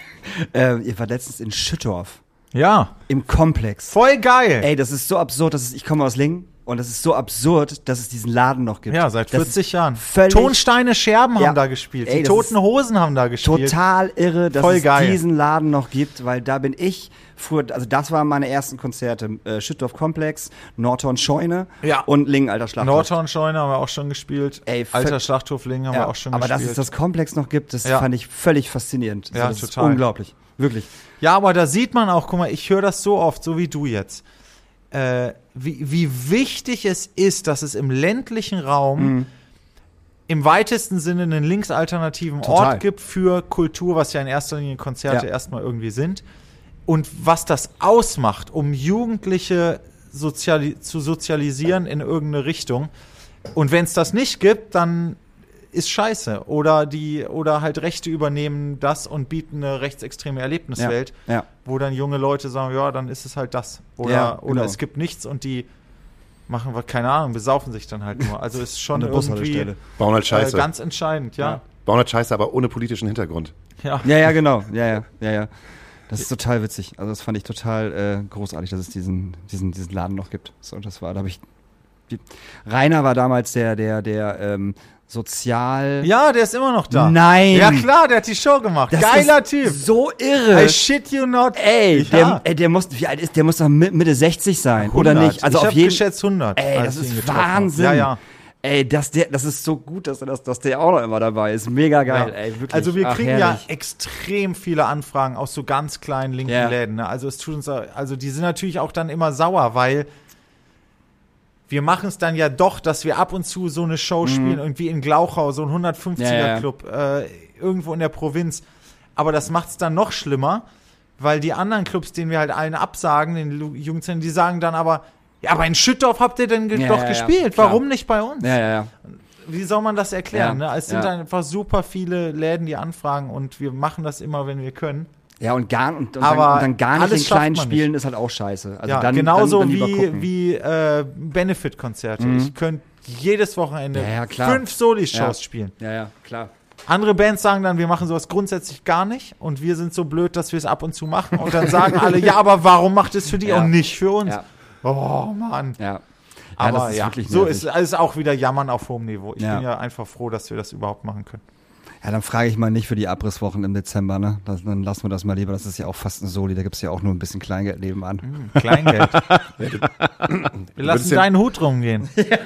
äh, ihr wart letztens in Schüttorf Ja, im Komplex. voll geil. Ey, das ist so absurd, dass es, ich komme aus Lingen und das ist so absurd, dass es diesen Laden noch gibt. Ja, seit Das vierzig ist Jahren. völlig- Tonsteine Scherben Ja. haben da gespielt. Ey, Die das Toten ist Hosen haben da gespielt. Total irre, dass Voll es geil. diesen Laden noch gibt, weil da bin ich früher, also das waren meine ersten Konzerte. Äh, Schüttorf Komplex, Nordhorn Scheune Ja. und Lingen Alter Schlachthof. Nordhorn Scheune haben wir auch schon gespielt. Ey, Alter völ- Schlachthof Lingen haben Ja, wir auch schon aber gespielt. dass es das Komplex noch gibt, das Ja. fand ich völlig faszinierend. Ja, das total. Ist unglaublich. Wirklich. Ja, aber da sieht man auch, guck mal, ich höre das so oft, so wie du jetzt, äh, wie, wie wichtig es ist, dass es im ländlichen Raum Mhm. im weitesten Sinne einen linksalternativen Total. Ort gibt für Kultur, was ja in erster Linie Konzerte Ja. erstmal irgendwie sind. Und was das ausmacht, um Jugendliche soziali- zu sozialisieren in irgendeine Richtung. Und wenn es das nicht gibt, dann ist scheiße. Oder die, oder halt Rechte übernehmen das und bieten eine rechtsextreme Erlebniswelt, Ja. Ja. wo dann junge Leute sagen, ja, dann ist es halt das. Oder, Ja, oder genau. es gibt nichts und die machen wir, keine Ahnung, besaufen sich dann halt nur. Also ist schon An der irgendwie Bushaltestelle. Bauen halt äh, Scheiße. ganz entscheidend, ja. Ja. Bauen halt Scheiße, aber ohne politischen Hintergrund. Ja. Ja, ja, genau. Ja, ja, ja, ja. Das ist total witzig. Also das fand ich total äh, großartig, dass es diesen, diesen, diesen Laden noch gibt. So, und das war, da habe ich. Die, Rainer war damals der, der, der ähm, Sozial. Ja, der ist immer noch da. Nein. Ja klar, der hat die Show gemacht. Das Geiler ist Typ. So irre. I shit you not. Ey, ja. der, ey, der muss, wie alt ist, der muss doch Mi- Mitte sechzig sein, oder hundert. nicht? Also ich auf hab jeden geschätzt hundert. Ey, als das ich ihn ist getroffen hab. Wahnsinn. Ja, ja. Ey, dass der, das ist so gut, dass, er das, dass der auch noch immer dabei ist. Mega geil, Ja. ey, wirklich. Also wir Ach, kriegen herrlich. ja extrem viele Anfragen aus so ganz kleinen linken Ja. Läden. Ne? Also es tut uns, also die sind natürlich auch dann immer sauer, weil wir machen es dann ja doch, dass wir ab und zu so eine Show spielen, irgendwie in Glauchau, so ein hundertfünfziger-Club, äh, irgendwo in der Provinz. Aber das macht es dann noch schlimmer, weil die anderen Clubs, denen wir halt allen absagen, den Lu- Jugendzentren, die sagen dann aber, ja, aber in Schüttorf habt ihr denn ge Ja, doch ja, ja, gespielt, klar. warum nicht bei uns? Ja, ja, ja. Wie soll man das erklären? Ja, Ne? Es sind ja. einfach super viele Läden, die anfragen und wir machen das immer, wenn wir können. Ja, und, gar, und, und, Aber dann, und dann gar nicht alles in kleinen schafft man Spielen ist halt auch scheiße. Also ja, dann, genauso dann, dann lieber wie, gucken. wie äh, Benefit-Konzerte. Mhm. Ich könnte jedes Wochenende Ja, ja, klar. fünf Soli-Shows Ja. spielen. Ja, ja, klar. Andere Bands sagen dann, wir machen sowas grundsätzlich gar nicht und wir sind so blöd, dass wir es ab und zu machen und dann sagen alle, ja, aber warum macht es für die Ja. und nicht für uns? Ja, Oh Mann. ja. Aber das ist ja, wirklich so nervig. ist es auch wieder Jammern auf hohem Niveau. Ich Ja. bin ja einfach froh, dass wir das überhaupt machen können. Ja, dann frage ich mal nicht für die Abrisswochen im Dezember, ne? Das, dann lassen wir das mal lieber. Das ist ja auch fast ein Soli, da gibt es ja auch nur ein bisschen Kleingeld nebenan. Kleingeld. wir würdest lassen ja- deinen Hut rumgehen.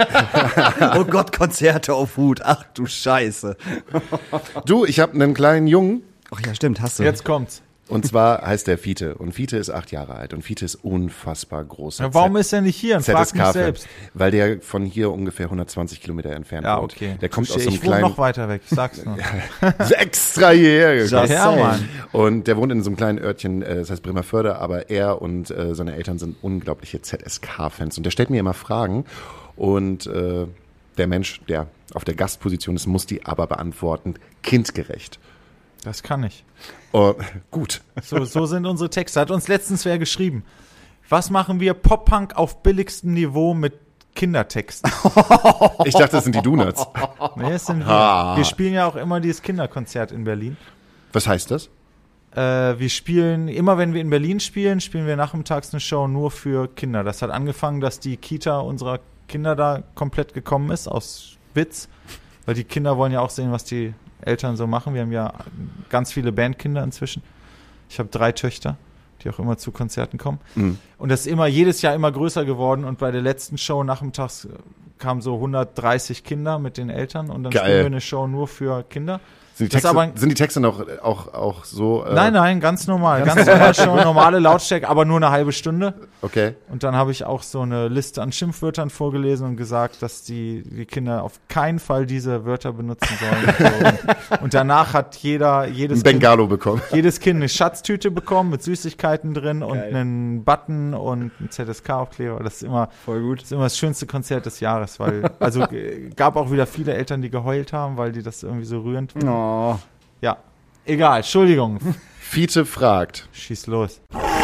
Oh Gott, Konzerte auf Hut. Ach du Scheiße. Du, ich habe einen kleinen Jungen. Ach ja, stimmt, hast du. Jetzt kommt's. Und zwar heißt der Fiete. Und Fiete ist acht Jahre alt. Und Fiete ist unfassbar groß. Ja, warum ist er nicht hier? Und frag mich selbst. Weil der von hier ungefähr hundertzwanzig Kilometer entfernt Ja, wohnt. okay. Der kommt aus so ich einem wohne kleinen... noch weiter weg, ich sag's nur. extra hierher gekommen. Ja, Mann. Und der wohnt in so einem kleinen Örtchen, äh, das heißt Bremerförde, aber er und äh, seine Eltern sind unglaubliche Z S K-Fans. Und der stellt mir immer Fragen und äh, der Mensch, der auf der Gastposition ist, muss die aber beantworten, kindgerecht. Das kann ich. Oh, gut. So, so sind unsere Texte. Hat uns letztens wer geschrieben. Was machen wir? Pop-Punk auf billigstem Niveau mit Kindertexten. Ich dachte, das sind die Donuts. Nee, das sind wir. Ah. Wir spielen ja auch immer dieses Kinderkonzert in Berlin. Was heißt das? Äh, wir spielen, immer wenn wir in Berlin spielen, spielen wir nachmittags eine Show nur für Kinder. Das hat angefangen, dass die Kita unserer Kinder da komplett gekommen ist, aus Witz. Weil die Kinder wollen ja auch sehen, was die Eltern so machen. Wir haben ja ganz viele Bandkinder inzwischen. Ich habe drei Töchter, die auch immer zu Konzerten kommen. Mhm. Und das ist immer jedes Jahr immer größer geworden. Und bei der letzten Show nachmittags kamen so hundertdreißig Kinder mit den Eltern. Und dann Geil. spielen wir eine Show nur für Kinder. Sind die Das ist Texte, aber- sind die Texte noch auch, auch so? Äh, Nein, nein, ganz normal. Ganz normal schon normale Lautstärke, aber nur eine halbe Stunde. Okay. Und dann habe ich auch so eine Liste an Schimpfwörtern vorgelesen und gesagt, dass die, die Kinder auf keinen Fall diese Wörter benutzen sollen. und, und danach hat jeder, jedes Ein Kind, Bengalo bekommen. jedes Kind eine Schatztüte bekommen mit Süßigkeiten drin und Geil. einen Button und einen Z S K-Aufkleber. Das ist immer, Voll gut. das ist immer das schönste Konzert des Jahres, weil, also äh, gab auch wieder viele Eltern, die geheult haben, weil die das irgendwie so rührend finden. Oh. Ja, egal, Entschuldigung. Fiete fragt. Schieß los.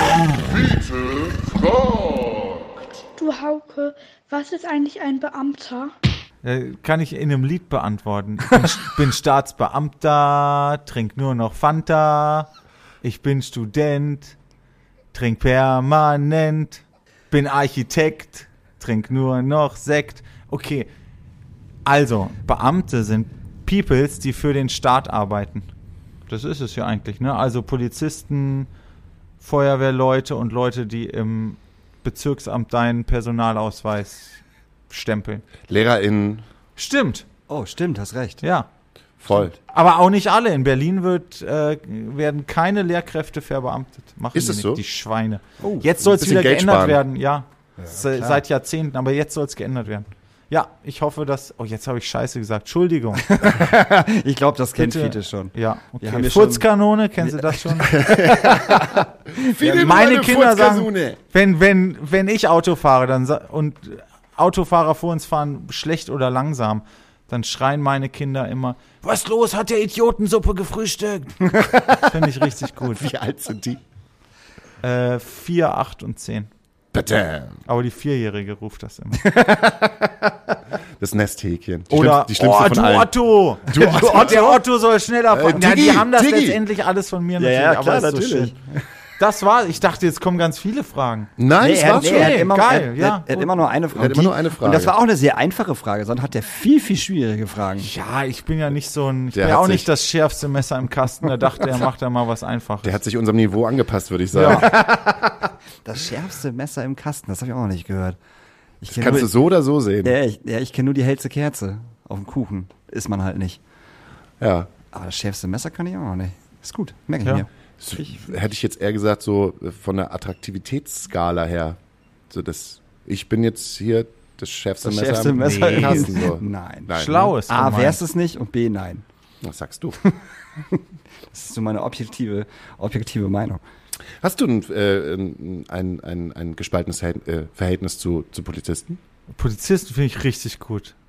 Du Hauke, was ist eigentlich ein Beamter? Äh, kann ich in einem Lied beantworten. Ich bin, bin Staatsbeamter, trink nur noch Fanta. Ich bin Student, trink permanent. Bin Architekt, trink nur noch Sekt. Okay, also Beamte sind Peoples, die für den Staat arbeiten. Das ist es ja eigentlich, ne? Also Polizisten, Feuerwehrleute und Leute, die im Bezirksamt deinen Personalausweis stempeln. LehrerInnen, Stimmt, Oh, stimmt, hast recht. ja. voll. Aber auch nicht alle. In Berlin wird, äh, werden keine Lehrkräfte verbeamtet. Machen Ist die es nicht, so? die Schweine. Oh, Jetzt soll es bisschen wieder Geld geändert sparen. werden, ja. Se- klar. Seit Jahrzehnten, aber jetzt soll es geändert werden. Ja, ich hoffe, dass. Oh, jetzt habe ich Scheiße gesagt. Entschuldigung. Ich glaube, das kennt Bitte. Fiete schon. Ja, Wir okay. haben ja schon- Furzkanone, kennen Sie das schon? Viele meine Leute Kinder sagen, Furzkasune. wenn, wenn, wenn ich Auto fahre dann sa- und Autofahrer vor uns fahren schlecht oder langsam, dann schreien meine Kinder immer, was los, hat der Idiotensuppe gefrühstückt? Finde ich richtig gut. Wie alt sind die? Äh, vier, acht und zehn. Badam. Aber die Vierjährige ruft das immer. Das Nesthäkchen. Die Oder, schlimmste, die schlimmste oh, von du allen. Otto. Du Otto. Der Otto soll schneller fahren. Äh, ja, die Diggi, haben das Diggi. letztendlich alles von mir Ja, natürlich. ja, aber klar, ist so natürlich. schön. Das war, ich dachte, jetzt kommen ganz viele Fragen. Nein, Nee, das er, war nee, schon. er hat Nee, immer, geil, er, ja, er, er hat gut. immer nur eine Frage. Er hat immer nur eine Und Frage. das war auch eine sehr einfache Frage, sondern hat der viel, viel schwierige Fragen. Ja, ich bin ja nicht so ein, ich Der bin ja hat auch sich- nicht das schärfste Messer im Kasten. Da dachte er, macht da mal was Einfaches. Der hat sich unserem Niveau angepasst, würde ich sagen. ja. Das schärfste Messer im Kasten, das habe ich auch noch nicht gehört. Ich kenn Kannst du nur, so oder so sehen. ja, ich, ja, ich kenne nur die hellste Kerze auf dem Kuchen. Ist man halt nicht. Ja. Aber das schärfste Messer kann ich auch noch nicht. Ist gut, merke ich Ja. mir. So, hätte ich jetzt eher gesagt, so äh, von der Attraktivitätsskala her. So das, ich bin jetzt hier das schärfste Das Messer schärfste im Messer im im Kasten. So. Nein. Nein, Schlau ne? ist A, gemeint. wär's es nicht und B, nein. Was sagst du? Das ist so meine objektive, objektive Meinung. Hast du ein, äh, ein, ein, ein, ein gespaltenes Verhält- äh, Verhältnis zu, zu Polizisten? Polizisten finde ich richtig gut.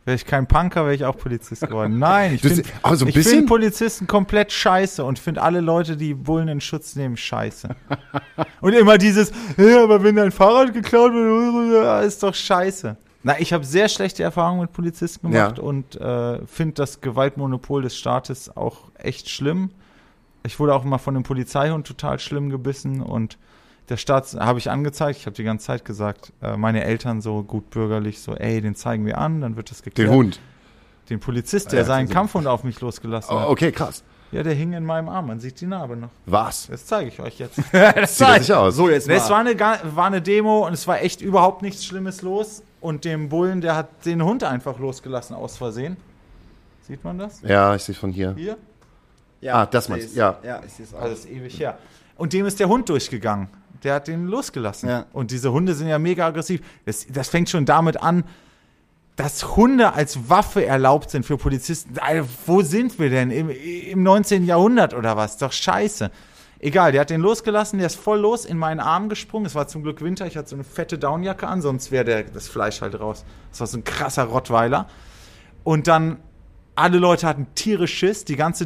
Wäre ich kein Punker, wäre ich auch Polizist geworden. Nein, ich Das- finde aber so ein ich bisschen- find Polizisten komplett scheiße und finde alle Leute, die Bullen in Schutz nehmen, scheiße. Und immer dieses, ja, aber wenn dein Fahrrad geklaut wird, ist doch scheiße. Na, ich habe sehr schlechte Erfahrungen mit Polizisten gemacht Ja. und äh, finde das Gewaltmonopol des Staates auch echt schlimm. Ich wurde auch immer von einem Polizeihund total schlimm gebissen und der Staat habe ich angezeigt, ich habe die ganze Zeit gesagt, äh, meine Eltern so gut bürgerlich, so ey, den zeigen wir an, dann wird das geklärt. Den Hund. Den Polizist, der Ja, seinen also- Kampfhund auf mich losgelassen Oh, hat. okay, krass. Ja, der hing in meinem Arm, man sieht die Narbe noch. Was? Das zeige ich euch jetzt. das Sieht das nicht aus? So, jetzt mal. Es war eine, ga- war eine Demo und es war echt überhaupt nichts Schlimmes los und dem Bullen, der hat den Hund einfach losgelassen aus Versehen. Sieht man das? Ja, ich sehe von hier. Hier? Ja, Ah, das ich meinst du, seh's. ja. Ja, ich sehe es auch. Also das ist ewig her. Und dem ist der Hund durchgegangen. Der hat den losgelassen. Ja. Und diese Hunde sind ja mega aggressiv. Das, das fängt schon damit an, dass Hunde als Waffe erlaubt sind für Polizisten. Alter, wo sind wir denn? Im, im neunzehnten Jahrhundert oder was? Doch scheiße. Egal, der hat den losgelassen, der ist voll los in meinen Arm gesprungen. Es war zum Glück Winter, ich hatte so eine fette Downjacke an, sonst wäre der das Fleisch halt raus. Das war so ein krasser Rottweiler. Und dann, alle Leute hatten tierisch Schiss, die ganze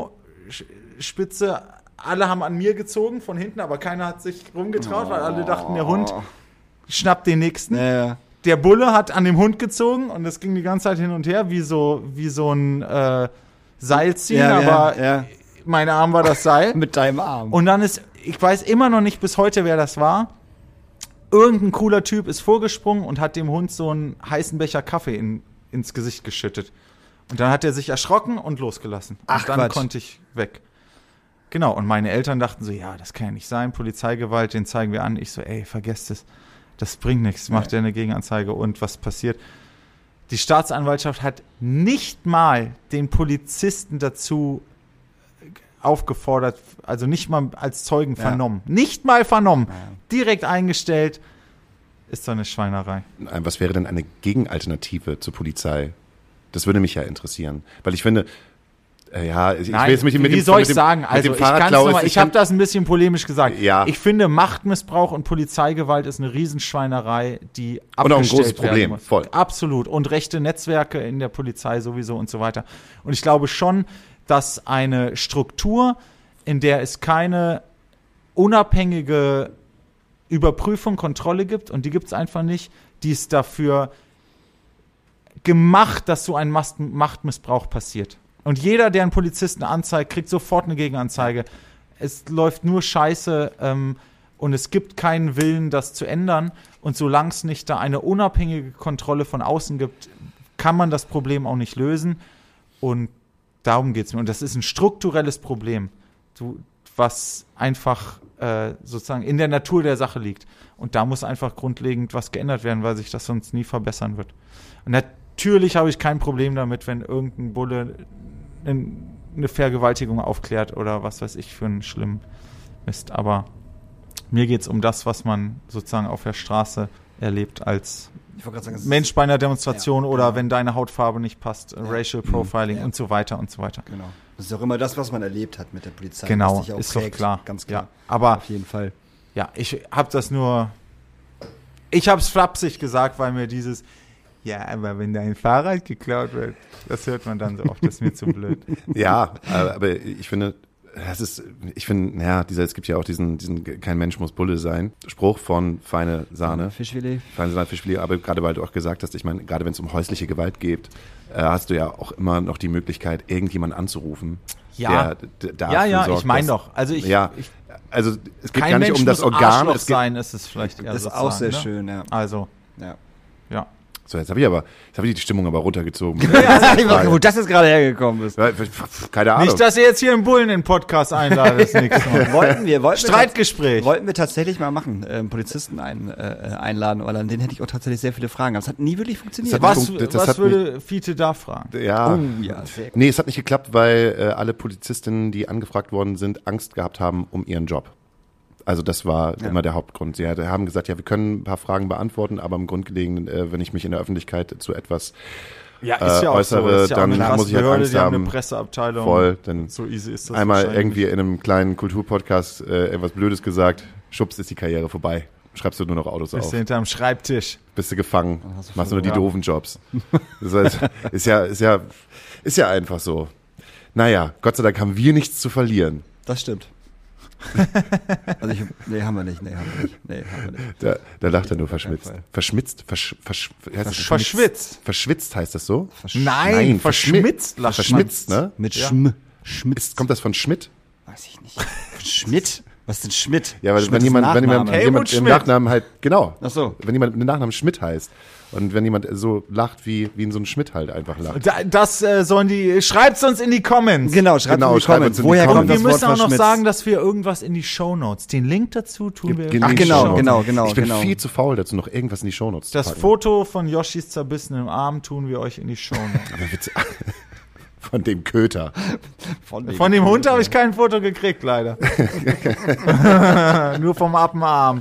Demo-Spitze, alle haben an mir gezogen von hinten, aber keiner hat sich rumgetraut, weil alle dachten, der Hund schnappt den nächsten. Ja, ja. Der Bulle hat an dem Hund gezogen und das ging die ganze Zeit hin und her, wie so, wie so ein äh, Seilziehen, Ja, ja, aber ja. mein Arm war das Seil. Mit deinem Arm. Und dann ist, ich weiß immer noch nicht bis heute, wer das war. Irgendein cooler Typ ist vorgesprungen und hat dem Hund so einen heißen Becher Kaffee in, ins Gesicht geschüttet. Und dann hat er sich erschrocken und losgelassen. Ach, und dann Quatsch. konnte ich weg. Genau, und meine Eltern dachten so, ja, das kann ja nicht sein, Polizeigewalt, den zeigen wir an. Ich so, ey, vergesst es, das bringt nichts, macht ja eine Gegenanzeige. Und was passiert? Die Staatsanwaltschaft hat nicht mal den Polizisten dazu aufgefordert, also nicht mal als Zeugen Ja. vernommen. Nicht mal vernommen. Direkt eingestellt. Ist doch eine Schweinerei. Was wäre denn eine Gegenalternative zur Polizei? Das würde mich ja interessieren. Weil ich finde, äh, ja, ich, ich will jetzt mit, dem- mit wie dem, soll mit ich dem, sagen? mit Also dem ich, kann's Fahrradklau noch mal, ist- ich habe kann- das ein bisschen polemisch gesagt. Ja. Ich finde, Machtmissbrauch und Polizeigewalt ist eine Riesenschweinerei, die Und auch ein abgestellt großes Problem, werden muss. voll. Absolut. Und rechte Netzwerke in der Polizei sowieso und so weiter. Und ich glaube schon, dass eine Struktur, in der es keine unabhängige Überprüfung, Kontrolle gibt, und die gibt es einfach nicht, die ist dafür gemacht, dass so ein Mast- Machtmissbrauch passiert. Und jeder, der einen Polizisten anzeigt, kriegt sofort eine Gegenanzeige. Es läuft nur Scheiße ähm, und es gibt keinen Willen, das zu ändern. Und solange es nicht da eine unabhängige Kontrolle von außen gibt, kann man das Problem auch nicht lösen. Und darum geht es mir. Und das ist ein strukturelles Problem, du, was einfach äh, sozusagen in der Natur der Sache liegt. Und da muss einfach grundlegend was geändert werden, weil sich das sonst nie verbessern wird. Und natürlich habe ich kein Problem damit, wenn irgendein Bulle eine Vergewaltigung aufklärt oder was weiß ich für einen schlimmen Mist. Aber mir geht es um das, was man sozusagen auf der Straße erlebt als Ich wollte gerade sagen, es ist- Mensch bei einer Demonstration Ja, oder genau. wenn deine Hautfarbe nicht passt, Racial Profiling Ja. und so weiter und so weiter. Genau. Das ist auch immer das, was man erlebt hat mit der Polizei. Genau, was dich auch ist doch prägt. klar. Ganz klar. Ja, aber Auf jeden Fall. ja, ich habe das nur, ich habe es flapsig gesagt, weil mir dieses, ja, aber wenn dein Fahrrad geklaut wird, das hört man dann so oft, das ist mir zu blöd. Ja, äh, aber ich finde, das ist, ich finde, naja, dieser, es gibt ja auch diesen, diesen kein Mensch muss Bulle sein, Spruch von Feine Sahne. Fischfilet. Feine Sahne, Fischfilet, aber gerade weil du auch gesagt hast, ich meine, gerade wenn es um häusliche Gewalt geht, äh, hast du ja auch immer noch die Möglichkeit, irgendjemanden anzurufen. Ja. der, der dafür Ja, ja, sorgt, ich meine dass- doch. Also ich, ja, ich also es geht kein gar nicht Mensch um das muss Organ. Arschloch Es geht, sein, ist es vielleicht eher Das ist sozusagen, auch sehr ne? schön, ja. Also, ja. ja. so, jetzt habe ich aber, jetzt habe ich die Stimmung aber runtergezogen. Wo das jetzt gerade hergekommen ist. Ja, keine Ahnung. Nicht, dass ihr jetzt hier einen Bullen in den Podcast einladet, ist nichts. Wollten wir, wollten wir Streitgespräch. Wollten wir tatsächlich mal machen, ähm, Polizisten ein, äh, einladen, weil an denen hätte ich auch tatsächlich sehr viele Fragen. Aber es hat nie wirklich funktioniert. Das hat Was, Das was hat würde Fiete da fragen? ja. Oh, ja, sehr gut. Nee, es hat nicht geklappt, weil äh, alle Polizistinnen, die angefragt worden sind, Angst gehabt haben um ihren Job. Also das war Ja. immer der Hauptgrund. Sie hat- haben gesagt, ja, wir können ein paar Fragen beantworten, aber im Grundlegenden, äh, wenn ich mich in der Öffentlichkeit zu etwas Ja, äh, äußere, Das ist ja auch dann eine krasse muss ich halt Behörde, Angst die haben haben. eine Presseabteilung. voll, dann So easy ist das einmal wahrscheinlich irgendwie in einem kleinen Kulturpodcast äh, etwas Blödes gesagt, schubst ist die Karriere vorbei. schreibst du nur noch Autos Bist auf. du hinterm Schreibtisch. Bist du gefangen, hast du machst nur die ja. doofen Jobs. Das heißt, ist ja, ist ja, ist ja einfach so. Naja, Gott sei Dank haben wir nichts zu verlieren. Das stimmt. Also ich, nee, haben wir nicht, nee, haben wir nicht, nee, haben wir nicht. Da, da lacht er nur verschmitzt. Fall. Verschmitzt? Versch, versch, heißt das Verschwitzt. Verschwitzt heißt das so? Nein, verschmitzt. verschmi- lacht Verschmitzt, ne? Mit Ja. Schm, Schmidt. Ist, kommt das von Schmidt? Weiß ich nicht. Schmidt? Was ist denn Schmidt? Ja, weil Schmidt wenn ist jemand, ein wenn jemand, Nachname. jemand Helmut im Schmidt. Nachnamen halt, genau. Ach so. Wenn jemand mit Nachnamen Schmidt heißt und wenn jemand so lacht, wie, wie in so ein Schmidt halt einfach lacht. Da, das äh, sollen die, schreibt's uns in die Comments. Genau, schreibt Genau, in die schreibt Comments. uns in die Woher Comments. kommt Wir das Wort müssen auch noch verschmitzt? sagen, dass wir irgendwas in die Shownotes, den Link dazu tun wir. Gib- Ach, in die genau, Shownotes. genau, genau, Ich bin genau. viel zu faul dazu, noch irgendwas in die Shownotes zu Das packen. Foto von Yoshis zerbissenem Arm tun wir euch in die Shownotes. Aber Witz, von dem Köter. Von dem, Von dem Hund habe ich kein Foto gekriegt, leider. Nur vom Appenarm.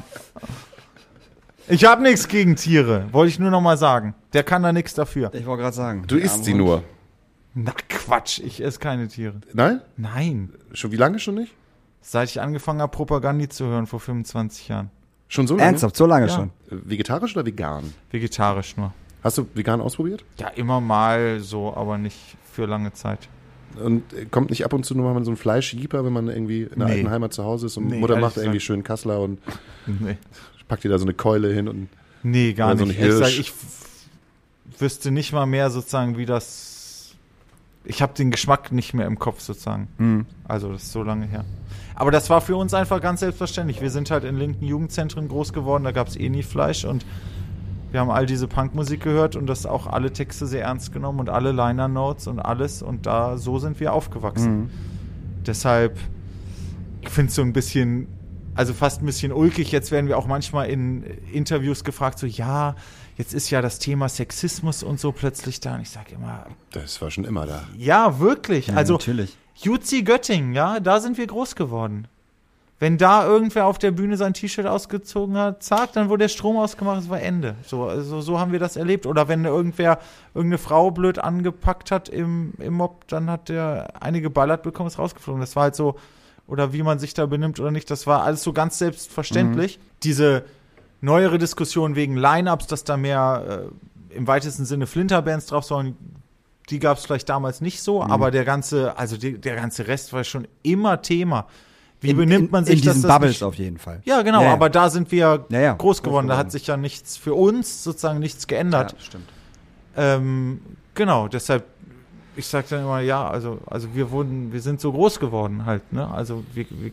Ich habe nichts gegen Tiere, wollte ich nur noch mal sagen. Der kann da nichts dafür. Ich wollte gerade sagen. Du isst sie nur. Na Quatsch, ich esse keine Tiere. Nein? Nein. Schon wie lange schon nicht? Seit ich angefangen habe, Propaganda zu hören, vor fünfundzwanzig Jahren. Schon so lange? Ernsthaft, so lange Ja. schon. Vegetarisch oder vegan? Vegetarisch nur. Hast du vegan ausprobiert? Ja, immer mal so, aber nicht für lange Zeit. Und äh, kommt nicht ab und zu nur mal so ein Fleischjieper, wenn man irgendwie in der Nee. alten Heimat zu Hause ist und Nee, Mutter ehrlich macht irgendwie gesagt. schön Kassler und Nee, packt dir da so eine Keule hin und nee gar Oder so ein nicht. Ehrlich Hirsch. gesagt, ich f- wüsste nicht mal mehr sozusagen, wie das... Ich habe den Geschmack nicht mehr im Kopf sozusagen. Mhm. Also das ist so lange her. Aber das war für uns einfach ganz selbstverständlich. Wir sind halt in linken Jugendzentren groß geworden, da gab es eh nie Fleisch und wir haben all diese Punkmusik gehört und das auch alle Texte sehr ernst genommen und alle Liner-Notes und alles und da so sind wir aufgewachsen. Mhm. Deshalb, ich finde es so ein bisschen, also fast ein bisschen ulkig. Jetzt werden wir auch manchmal in Interviews gefragt, so ja, jetzt ist ja das Thema Sexismus und so plötzlich da. Und ich sage immer, das war schon immer da. ja, wirklich. Ja, also natürlich. Juzi Göttingen, ja, da sind wir groß geworden. Wenn da irgendwer auf der Bühne sein T-Shirt ausgezogen hat, zack, dann wurde der Strom ausgemacht, es war Ende. So, also, so haben wir das erlebt. Oder wenn irgendwer irgendeine Frau blöd angepackt hat im, im Mob, dann hat der eine geballert bekommen, ist rausgeflogen. Das war halt so, oder wie man sich da benimmt oder nicht, das war alles so ganz selbstverständlich. Mhm. Diese neuere Diskussion wegen Line-Ups, dass da mehr äh, im weitesten Sinne Flinterbands drauf sollen, die gab es vielleicht damals nicht so, mhm. aber der ganze, also die, der ganze Rest war schon immer Thema. Wie in, benimmt man in, sich in diesen dass das Bubbles nicht, auf jeden Fall. Ja, genau, Ja, ja. aber da sind wir Ja, ja, groß geworden. Da geworden. hat sich ja nichts für uns sozusagen nichts geändert. Ja, stimmt. Ähm, genau, deshalb, ich sag dann immer, ja, also, also wir wurden, wir sind so groß geworden halt, ne? Also wir, wir,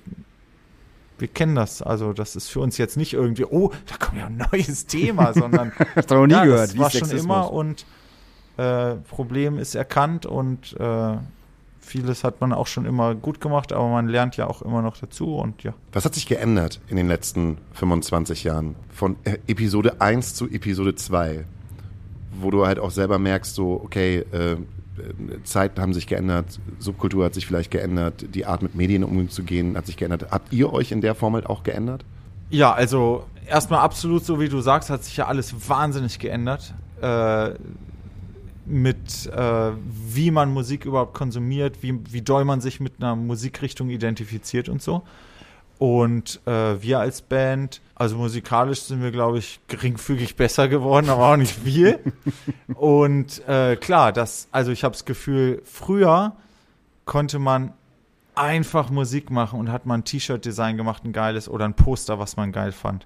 wir kennen das. Also das ist für uns jetzt nicht irgendwie, oh, da kommt ja ein neues Thema, sondern Hast du noch nie ja, gehört, das wie war schon Sexismus. immer und äh, Problem ist erkannt und äh, vieles hat man auch schon immer gut gemacht, aber man lernt ja auch immer noch dazu und ja. Was hat sich geändert in den letzten fünfundzwanzig Jahren? Von äh, Episode eins zu Episode zwei, wo du halt auch selber merkst, so, okay, äh, Zeiten haben sich geändert, Subkultur hat sich vielleicht geändert, die Art mit Medien umzugehen hat sich geändert. Habt ihr euch in der Form halt auch geändert? Ja, also erstmal absolut so, wie du sagst, hat sich ja alles wahnsinnig geändert. Äh, mit äh, wie man Musik überhaupt konsumiert, wie, wie doll man sich mit einer Musikrichtung identifiziert und so. Und äh, wir als Band, also musikalisch sind wir, glaube ich, geringfügig besser geworden, aber auch nicht viel. Und äh, klar, das, also ich habe das Gefühl, früher konnte man einfach Musik machen und hat man ein T-Shirt-Design gemacht, ein geiles, oder ein Poster, was man geil fand.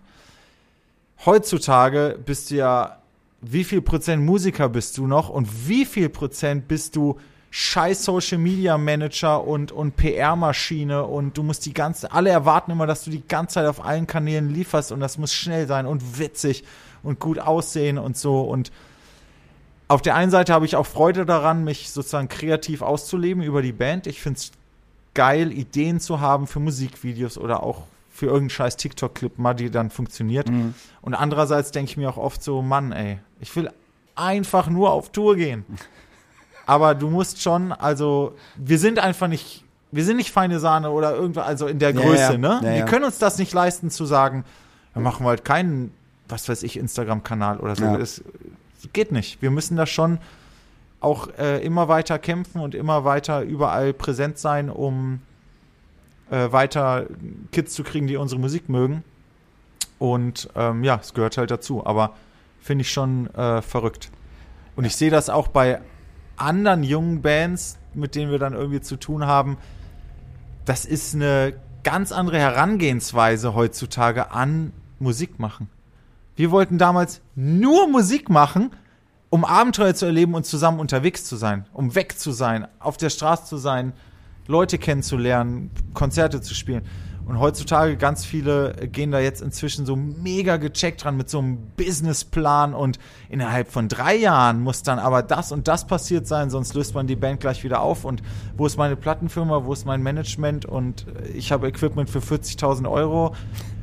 Heutzutage bist du ja, wie viel Prozent Musiker bist du noch und wie viel Prozent bist du scheiß Social Media Manager und, und P R-Maschine und du musst die ganze, alle erwarten immer, dass du die ganze Zeit auf allen Kanälen lieferst und das muss schnell sein und witzig und gut aussehen und so. Und auf der einen Seite habe ich auch Freude daran, mich sozusagen kreativ auszuleben über die Band. Ich finde es geil, Ideen zu haben für Musikvideos oder auch für irgendeinen scheiß TikTok-Clip mal, die dann funktioniert. Mhm. Und andererseits denke ich mir auch oft so, Mann, ey, ich will einfach nur auf Tour gehen. Aber du musst schon, also, wir sind einfach nicht, wir sind nicht feine Sahne oder irgendwas, also in der Ja, Größe, ja. ne? Ja, wir ja. können uns das nicht leisten zu sagen, wir machen halt keinen, was weiß ich, Instagram-Kanal oder so. Ja. Das geht nicht. Wir müssen da schon auch äh, immer weiter kämpfen und immer weiter überall präsent sein, um äh, weiter Kids zu kriegen, die unsere Musik mögen. Und ähm, ja, es gehört halt dazu. Aber finde ich schon äh, verrückt. Und ich sehe das auch bei anderen jungen Bands, mit denen wir dann irgendwie zu tun haben. Das ist eine ganz andere Herangehensweise heutzutage an Musik machen. Wir wollten damals nur Musik machen, um Abenteuer zu erleben und zusammen unterwegs zu sein, um weg zu sein, auf der Straße zu sein, Leute kennenzulernen, Konzerte zu spielen. Und heutzutage ganz viele gehen da jetzt inzwischen so mega gecheckt dran mit so einem Businessplan und innerhalb von drei Jahren muss dann aber das und das passiert sein, sonst löst man die Band gleich wieder auf und wo ist meine Plattenfirma, wo ist mein Management und ich habe Equipment für vierzigtausend Euro.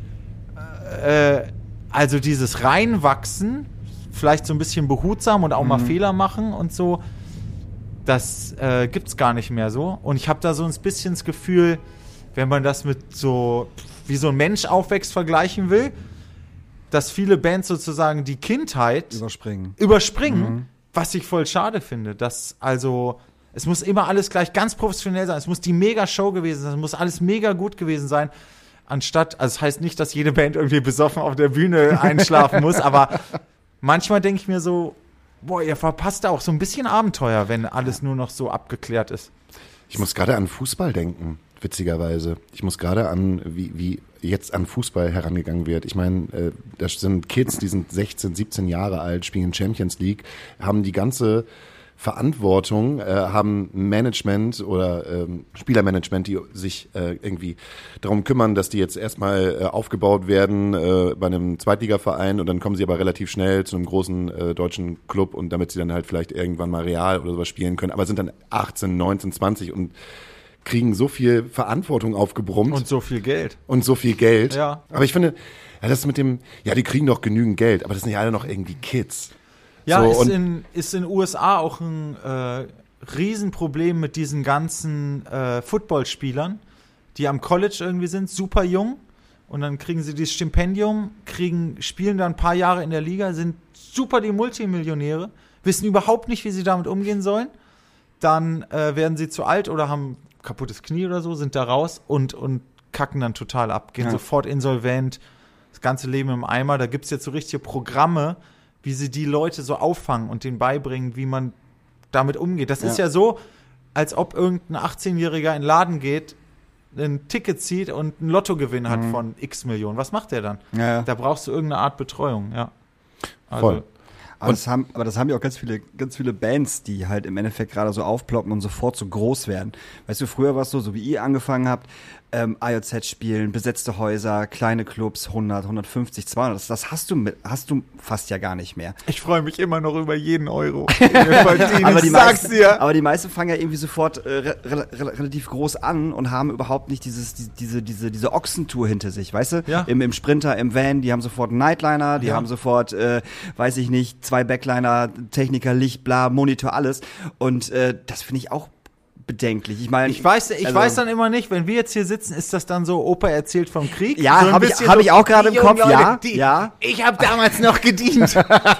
Äh, also dieses Reinwachsen, vielleicht so ein bisschen behutsam und auch mhm. mal Fehler machen und so, das äh, gibt's gar nicht mehr so. Und ich habe da so ein bisschen das Gefühl, wenn man das mit so, wie so ein Mensch aufwächst, vergleichen will, dass viele Bands sozusagen die Kindheit überspringen, überspringen mhm. was ich voll schade finde. Dass also, es muss immer alles gleich ganz professionell sein, es muss die Mega-Show gewesen sein, es muss alles mega gut gewesen sein, anstatt, also das heißt nicht, dass jede Band irgendwie besoffen auf der Bühne einschlafen muss, aber manchmal denke ich mir so, boah, ihr verpasst da auch so ein bisschen Abenteuer, wenn alles nur noch so abgeklärt ist. Ich muss gerade an Fußball denken. Witzigerweise. Ich muss gerade an, wie, wie jetzt an Fußball herangegangen wird. Ich meine, äh, das sind Kids, die sind sechzehn, siebzehn Jahre alt, spielen Champions League, haben die ganze Verantwortung, äh, haben Management oder ähm, Spielermanagement, die sich äh, irgendwie darum kümmern, dass die jetzt erstmal äh, aufgebaut werden äh, bei einem Zweitligaverein und dann kommen sie aber relativ schnell zu einem großen äh, deutschen Club und damit sie dann halt vielleicht irgendwann mal Real oder sowas spielen können, aber sind dann achtzehn, neunzehn, zwanzig und kriegen so viel Verantwortung aufgebrummt. Und so viel Geld. Und so viel Geld. Ja. Aber ich finde, ja, das mit dem, ja, die kriegen doch genügend Geld, aber das sind ja alle noch irgendwie Kids. Ja, so, ist, und in, ist in den U S A auch ein äh, Riesenproblem mit diesen ganzen äh, Footballspielern, die am College irgendwie sind, super jung. Und dann kriegen sie dieses Stipendium, kriegen, spielen dann ein paar Jahre in der Liga, sind super die Multimillionäre, wissen überhaupt nicht, wie sie damit umgehen sollen. Dann äh, werden sie zu alt oder haben kaputtes Knie oder so, sind da raus und, und kacken dann total ab, gehen ja. sofort insolvent, das ganze Leben im Eimer. Da gibt es jetzt so richtige Programme, wie sie die Leute so auffangen und denen beibringen, wie man damit umgeht. Das ja. ist ja so, als ob irgendein achtzehnjähriger in den Laden geht, ein Ticket zieht und einen Lottogewinn hat mhm. von x Millionen. Was macht der dann? Ja, ja. Da brauchst du irgendeine Art Betreuung, ja. Also, voll. Aber das, haben, aber das haben ja auch ganz viele, ganz viele Bands, die halt im Endeffekt gerade so aufploppen und sofort so groß werden. Weißt du, früher war es so, so wie ihr angefangen habt, ähm, I O Z spielen, besetzte Häuser, kleine Clubs, hundert, hundertfünfzig, zweihundert. Das, das hast du mit, hast du fast ja gar nicht mehr. Ich freue mich immer noch über jeden Euro. aber, die sag's meisten, dir. aber die meisten fangen ja irgendwie sofort äh, re, re, relativ groß an und haben überhaupt nicht dieses, die, diese, diese, diese Ochsentour hinter sich, weißt du? Ja. Im, Im Sprinter, im Van, die haben sofort einen Nightliner, die ja. haben sofort, äh, weiß ich nicht, zwei Backliner, Techniker, Licht, bla, Monitor, alles. Und äh, das finde ich auch bedenklich. Ich meine, ich weiß, ich also, weiß dann immer nicht, wenn wir jetzt hier sitzen, ist das dann so, Opa erzählt vom Krieg? Ja, so habe ich, hab so, ich auch gerade im Kopf, Leute, ja, die, ja. Ich habe damals noch gedient.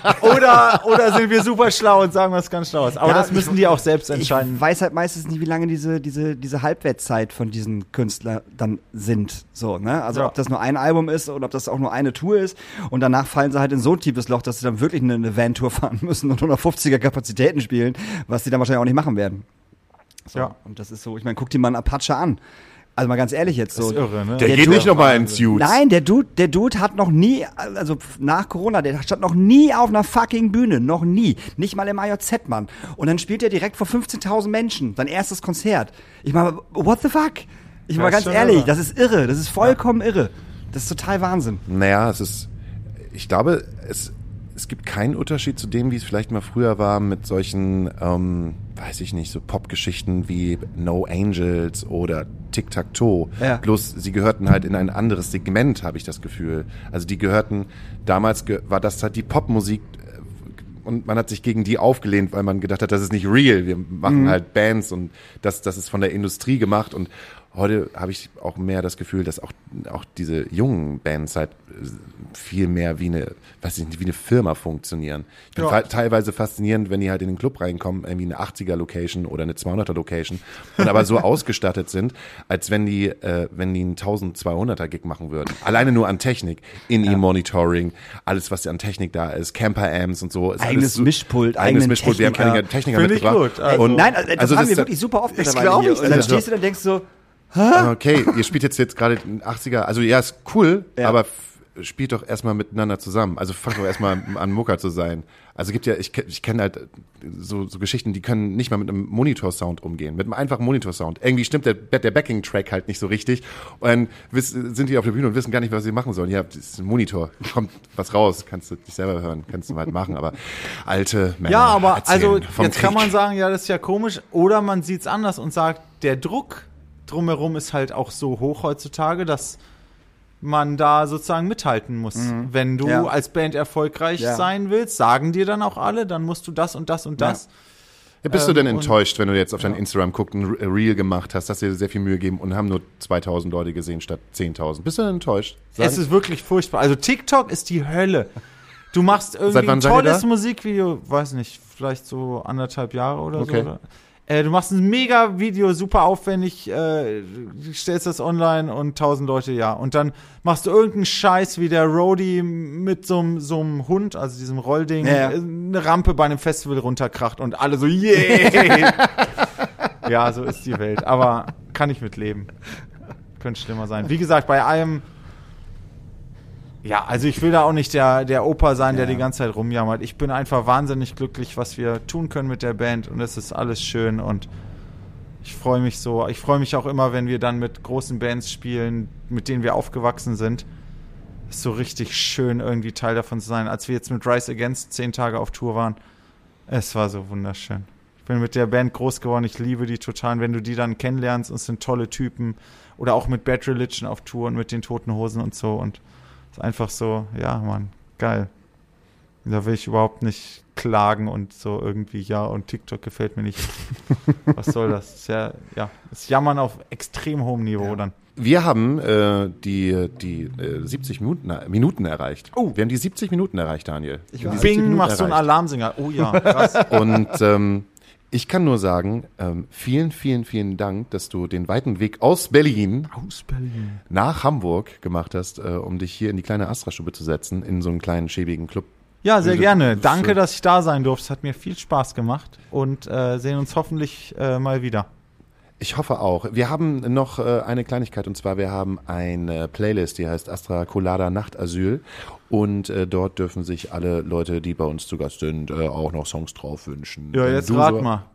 oder, oder sind wir super schlau und sagen was ganz Schlaues? Aber ja, das müssen ich, die auch selbst entscheiden. Ich weiß halt meistens nicht, wie lange diese, diese, diese Halbwertszeit von diesen Künstlern dann sind. So, ne? Also ja. ob das nur ein Album ist oder ob das auch nur eine Tour ist. Und danach fallen sie halt in so ein tiefes Loch, dass sie dann wirklich eine, eine Van-Tour fahren müssen und hundertfünfziger Kapazitäten spielen, was sie dann wahrscheinlich auch nicht machen werden. So, ja. Und das ist so, ich meine, guck dir mal einen Apache an. Also mal ganz ehrlich jetzt so. Das ist irre, ne? Der, Der geht Dude- nicht nochmal ins Suits. Nein, der Dude, der Dude hat noch nie, also nach Corona, der stand noch nie auf einer fucking Bühne, noch nie. Nicht mal im I J Z, Mann. Und dann spielt er direkt vor fünfzehntausend Menschen, sein erstes Konzert. Ich meine, what the fuck? Ich Ja, mal ist ganz schon ehrlich, irre. das ist irre, das ist vollkommen irre. Das ist total Wahnsinn. Naja, es ist, ich glaube, es, es gibt keinen Unterschied zu dem, wie es vielleicht mal früher war mit solchen, ähm, weiß ich nicht, so Popgeschichten wie No Angels oder Tic-Tac-Toe. Ja. Bloß sie gehörten halt in ein anderes Segment, habe ich das Gefühl. Also die gehörten, damals ge- war das halt die Popmusik äh, und man hat sich gegen die aufgelehnt, weil man gedacht hat, das ist nicht real. Wir machen Mhm. halt Bands und das, das ist von der Industrie gemacht und Heute habe ich auch mehr das Gefühl, dass auch, auch diese jungen Bands halt viel mehr wie eine, weiß ich nicht, wie eine Firma funktionieren. Ich finde Ja. teilweise faszinierend, wenn die halt in den Club reinkommen, irgendwie eine achtziger-Location oder eine zweihunderter-Location und aber so ausgestattet sind, als wenn die, äh, wenn die einen zwölfhunderter-Gig machen würden. Alleine nur an Technik, In-Ear-Monitoring, alles, was an Technik da ist, Camper-Amps und so. Ist Eigenes alles so, Mischpult, eigenes eigenen Mischpult. Wir haben Techniker. einige Techniker Finde ich mitgebracht. gut, also- Und Nein, also, das also haben das wir ist- wirklich super oft das mittlerweile glaub hier. ich Und dann dir. stehst du da und denkst so, Okay, ihr spielt jetzt jetzt gerade den achtziger, also ja, ist cool, Ja. aber f- spielt doch erstmal miteinander zusammen. Also fangt doch erstmal an Mucker zu sein. Also gibt ja, ich, ke- ich kenne halt so, so Geschichten, die können nicht mal mit einem Monitorsound umgehen, mit einem einfachen Monitorsound. Irgendwie stimmt der, der Backing-Track halt nicht so richtig und dann wiss, sind die auf der Bühne und wissen gar nicht, was sie machen sollen. Ja, das ist ein Monitor, kommt was raus, kannst du dich selber hören, kannst du halt machen, aber alte Männer Ja, aber erzählen also vom jetzt kann Krieg. man sagen, ja, das ist ja komisch. Oder man sieht es anders und sagt, der Druck drumherum ist halt auch so hoch heutzutage, dass man da sozusagen mithalten muss. Wenn du Ja. als Band erfolgreich Ja. sein willst, sagen dir dann auch alle, dann musst du das und das und das. Ja, bist du Ähm, denn und- enttäuscht, wenn du jetzt auf dein Instagram guckst, ein Re- Reel gemacht hast, hast dir sehr viel Mühe gegeben und haben nur zweitausend Leute gesehen statt zehntausend? Bist du denn enttäuscht? Sag- Es ist wirklich furchtbar. Also TikTok ist die Hölle. Du machst irgendwie Seit wann ein seid ihr tolles da? Musikvideo, weiß nicht, vielleicht so anderthalb Jahre oder Okay. so. Oder? Äh, du machst ein mega Video, super aufwendig, äh, du stellst das online und tausend Leute, ja. Und dann machst du irgendeinen Scheiß wie der Roadie mit so einem so einem Hund, also diesem Rollding, Ja, ja. äh, eine Rampe bei einem Festival runterkracht und alle so, yeah! Ja, so ist die Welt. Aber kann ich mit leben. Könnte schlimmer sein. Wie gesagt, bei allem. Ja, also ich will da auch nicht der, der Opa sein, der Ja. die ganze Zeit rumjammert. Ich bin einfach wahnsinnig glücklich, was wir tun können mit der Band und es ist alles schön und ich freue mich so. Ich freue mich auch immer, wenn wir dann mit großen Bands spielen, mit denen wir aufgewachsen sind. Ist so richtig schön, irgendwie Teil davon zu sein. Als wir jetzt mit Rise Against zehn Tage auf Tour waren, es war so wunderschön. Ich bin mit der Band groß geworden, ich liebe die total. Und wenn du die dann kennenlernst, und es sind tolle Typen. Oder auch mit Bad Religion auf Tour und mit den Toten Hosen und so. Und es ist einfach so, ja, Mann, geil. Da will ich überhaupt nicht klagen und so irgendwie, ja, und TikTok gefällt mir nicht. Was soll das? Ist ja, ja, das Jammern auf extrem hohem Niveau dann. Wir haben äh, die, die äh, siebzig Minuten, Minuten erreicht. Oh. Wir haben die siebzig Minuten erreicht, Daniel. Ich Wir haben weiß. die siebzig Bing, Minuten machst du einen erreicht. Alarmsinger. Oh ja, krass. Und ähm, ich kann nur sagen, ähm, vielen, vielen, vielen Dank, dass du den weiten Weg aus Berlin Aus Berlin. nach Hamburg gemacht hast, äh, um dich hier in die kleine Astra-Stube zu setzen, in so einen kleinen, schäbigen Club. Ja, sehr Also, gerne. das, Danke, äh, dass ich da sein durfte. Es hat mir viel Spaß gemacht und äh, sehen uns hoffentlich äh, mal wieder. Ich hoffe auch. Wir haben noch äh, eine Kleinigkeit und zwar wir haben eine Playlist, die heißt Astra Colada Nachtasyl und äh, dort dürfen sich alle Leute, die bei uns zu Gast sind, äh, auch noch Songs drauf wünschen. Ja, Wenn jetzt du rat so- mal.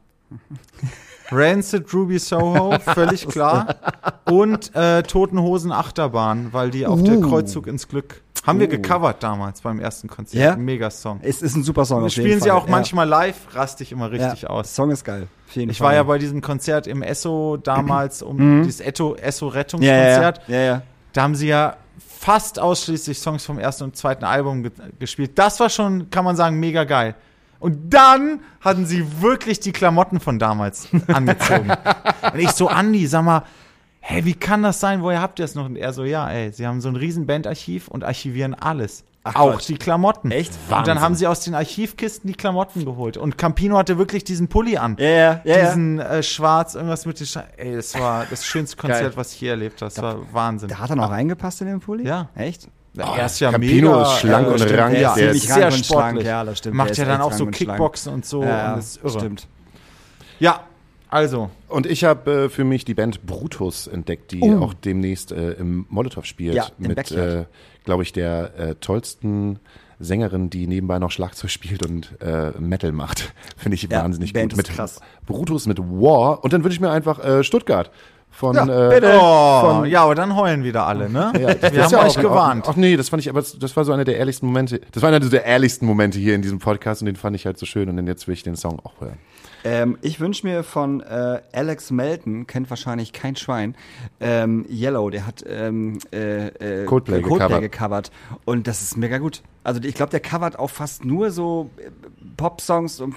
Rancid Ruby Soho, völlig klar. Und äh, Toten Hosen Achterbahn, weil die auf der Kreuzzug ins Glück haben wir Uh. gecovert damals beim ersten Konzert. Ja? Mega-Song. Es ist ein super Song. Wir auf jeden spielen sie Fall. auch manchmal live, raste ich immer richtig ja. aus. Song ist geil. Auf jeden Ich Fall. war ja bei diesem Konzert im Esso damals, um dieses ja, ja, Esso-Rettungskonzert. ja, ja. Da haben sie ja fast ausschließlich Songs vom ersten und zweiten Album ge gespielt. Das war schon, kann man sagen, mega geil. Und dann hatten sie wirklich die Klamotten von damals angezogen. Und ich so, Andi, sag mal, hä, wie kann das sein? Woher habt ihr das noch? Und er so, ja, ey, sie haben so ein riesen Bandarchiv und archivieren alles. Ach, auch Quatsch. die Klamotten. Echt? Und dann Wahnsinn. haben sie aus den Archivkisten die Klamotten geholt. Und Campino hatte wirklich diesen Pulli an. Ja, ja, ja, ja. Diesen äh, schwarz, irgendwas mit den Sche Ey, das war das schönste Konzert, Geil. was ich je erlebt habe. Das war Wahnsinn. Da hat er noch reingepasst in den Pulli? Ja. Echt? er ist ja Campino mega ist schlank äh, und stimmt, rank, Ja, der der ist ist rank sehr und schlank, sportlich. ja, das stimmt, der Macht ist ja dann echt auch so rank und schlank. Kickboxen und so. Ja, und das ist irre. stimmt. Ja, also. Und ich habe äh, für mich die Band Brutus entdeckt, die Oh. auch demnächst äh, im Molotow spielt. Ja, im mit, Backyard. äh, glaube ich, der äh, tollsten Sängerin, die nebenbei noch Schlagzeug spielt und äh, Metal macht. Finde ich Ja, wahnsinnig die Band gut. ist Mit krass. Brutus mit War. Und dann wünsche ich mir einfach äh, Stuttgart. Von, Ja, äh, bitte. Oh, von- ja, aber dann heulen wieder alle, ne? Ja, das Wir ist haben ja euch auch- gewarnt. Ach, ach nee, das fand ich, aber das, das war so einer der ehrlichsten Momente. Das war einer der ehrlichsten Momente hier in diesem Podcast und den fand ich halt so schön und dann jetzt will ich den Song auch hören. Ähm, ich wünsche mir von äh, Alex Melton, kennt wahrscheinlich kein Schwein, ähm, Yellow, der hat ähm, äh, äh, Coldplay Coldplay gecovert. gecovert. Und das ist mega gut. Also ich glaube, der covert auch fast nur so äh, Pop-Songs und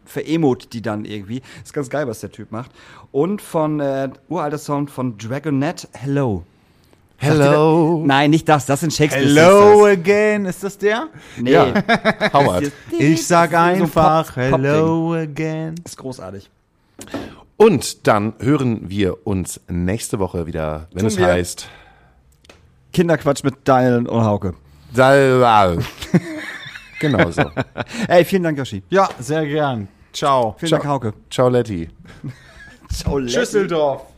veremot die dann irgendwie. Ist ganz geil, was der Typ macht. Und von äh, uralter Song von Dragonette, Hello. Hello. Das? Nein, nicht das, das sind Shakespeare Hello Sisters. again, ist das der? Nee. Ja. Howard. Ich sag Das ist so einfach Pop- Pop-Ding. Hello again. Ist großartig. Und dann hören wir uns nächste Woche wieder, wenn Tun es wir. heißt Kinderquatsch mit Daniel und Hauke. Salal. Genau so. Ey, vielen Dank, Yoshi. Ja, sehr gern. Ciao. Vielen Ciao. Dank, Hauke. Ciao, Letty. Ciao, Leslie. Schüsseldorf.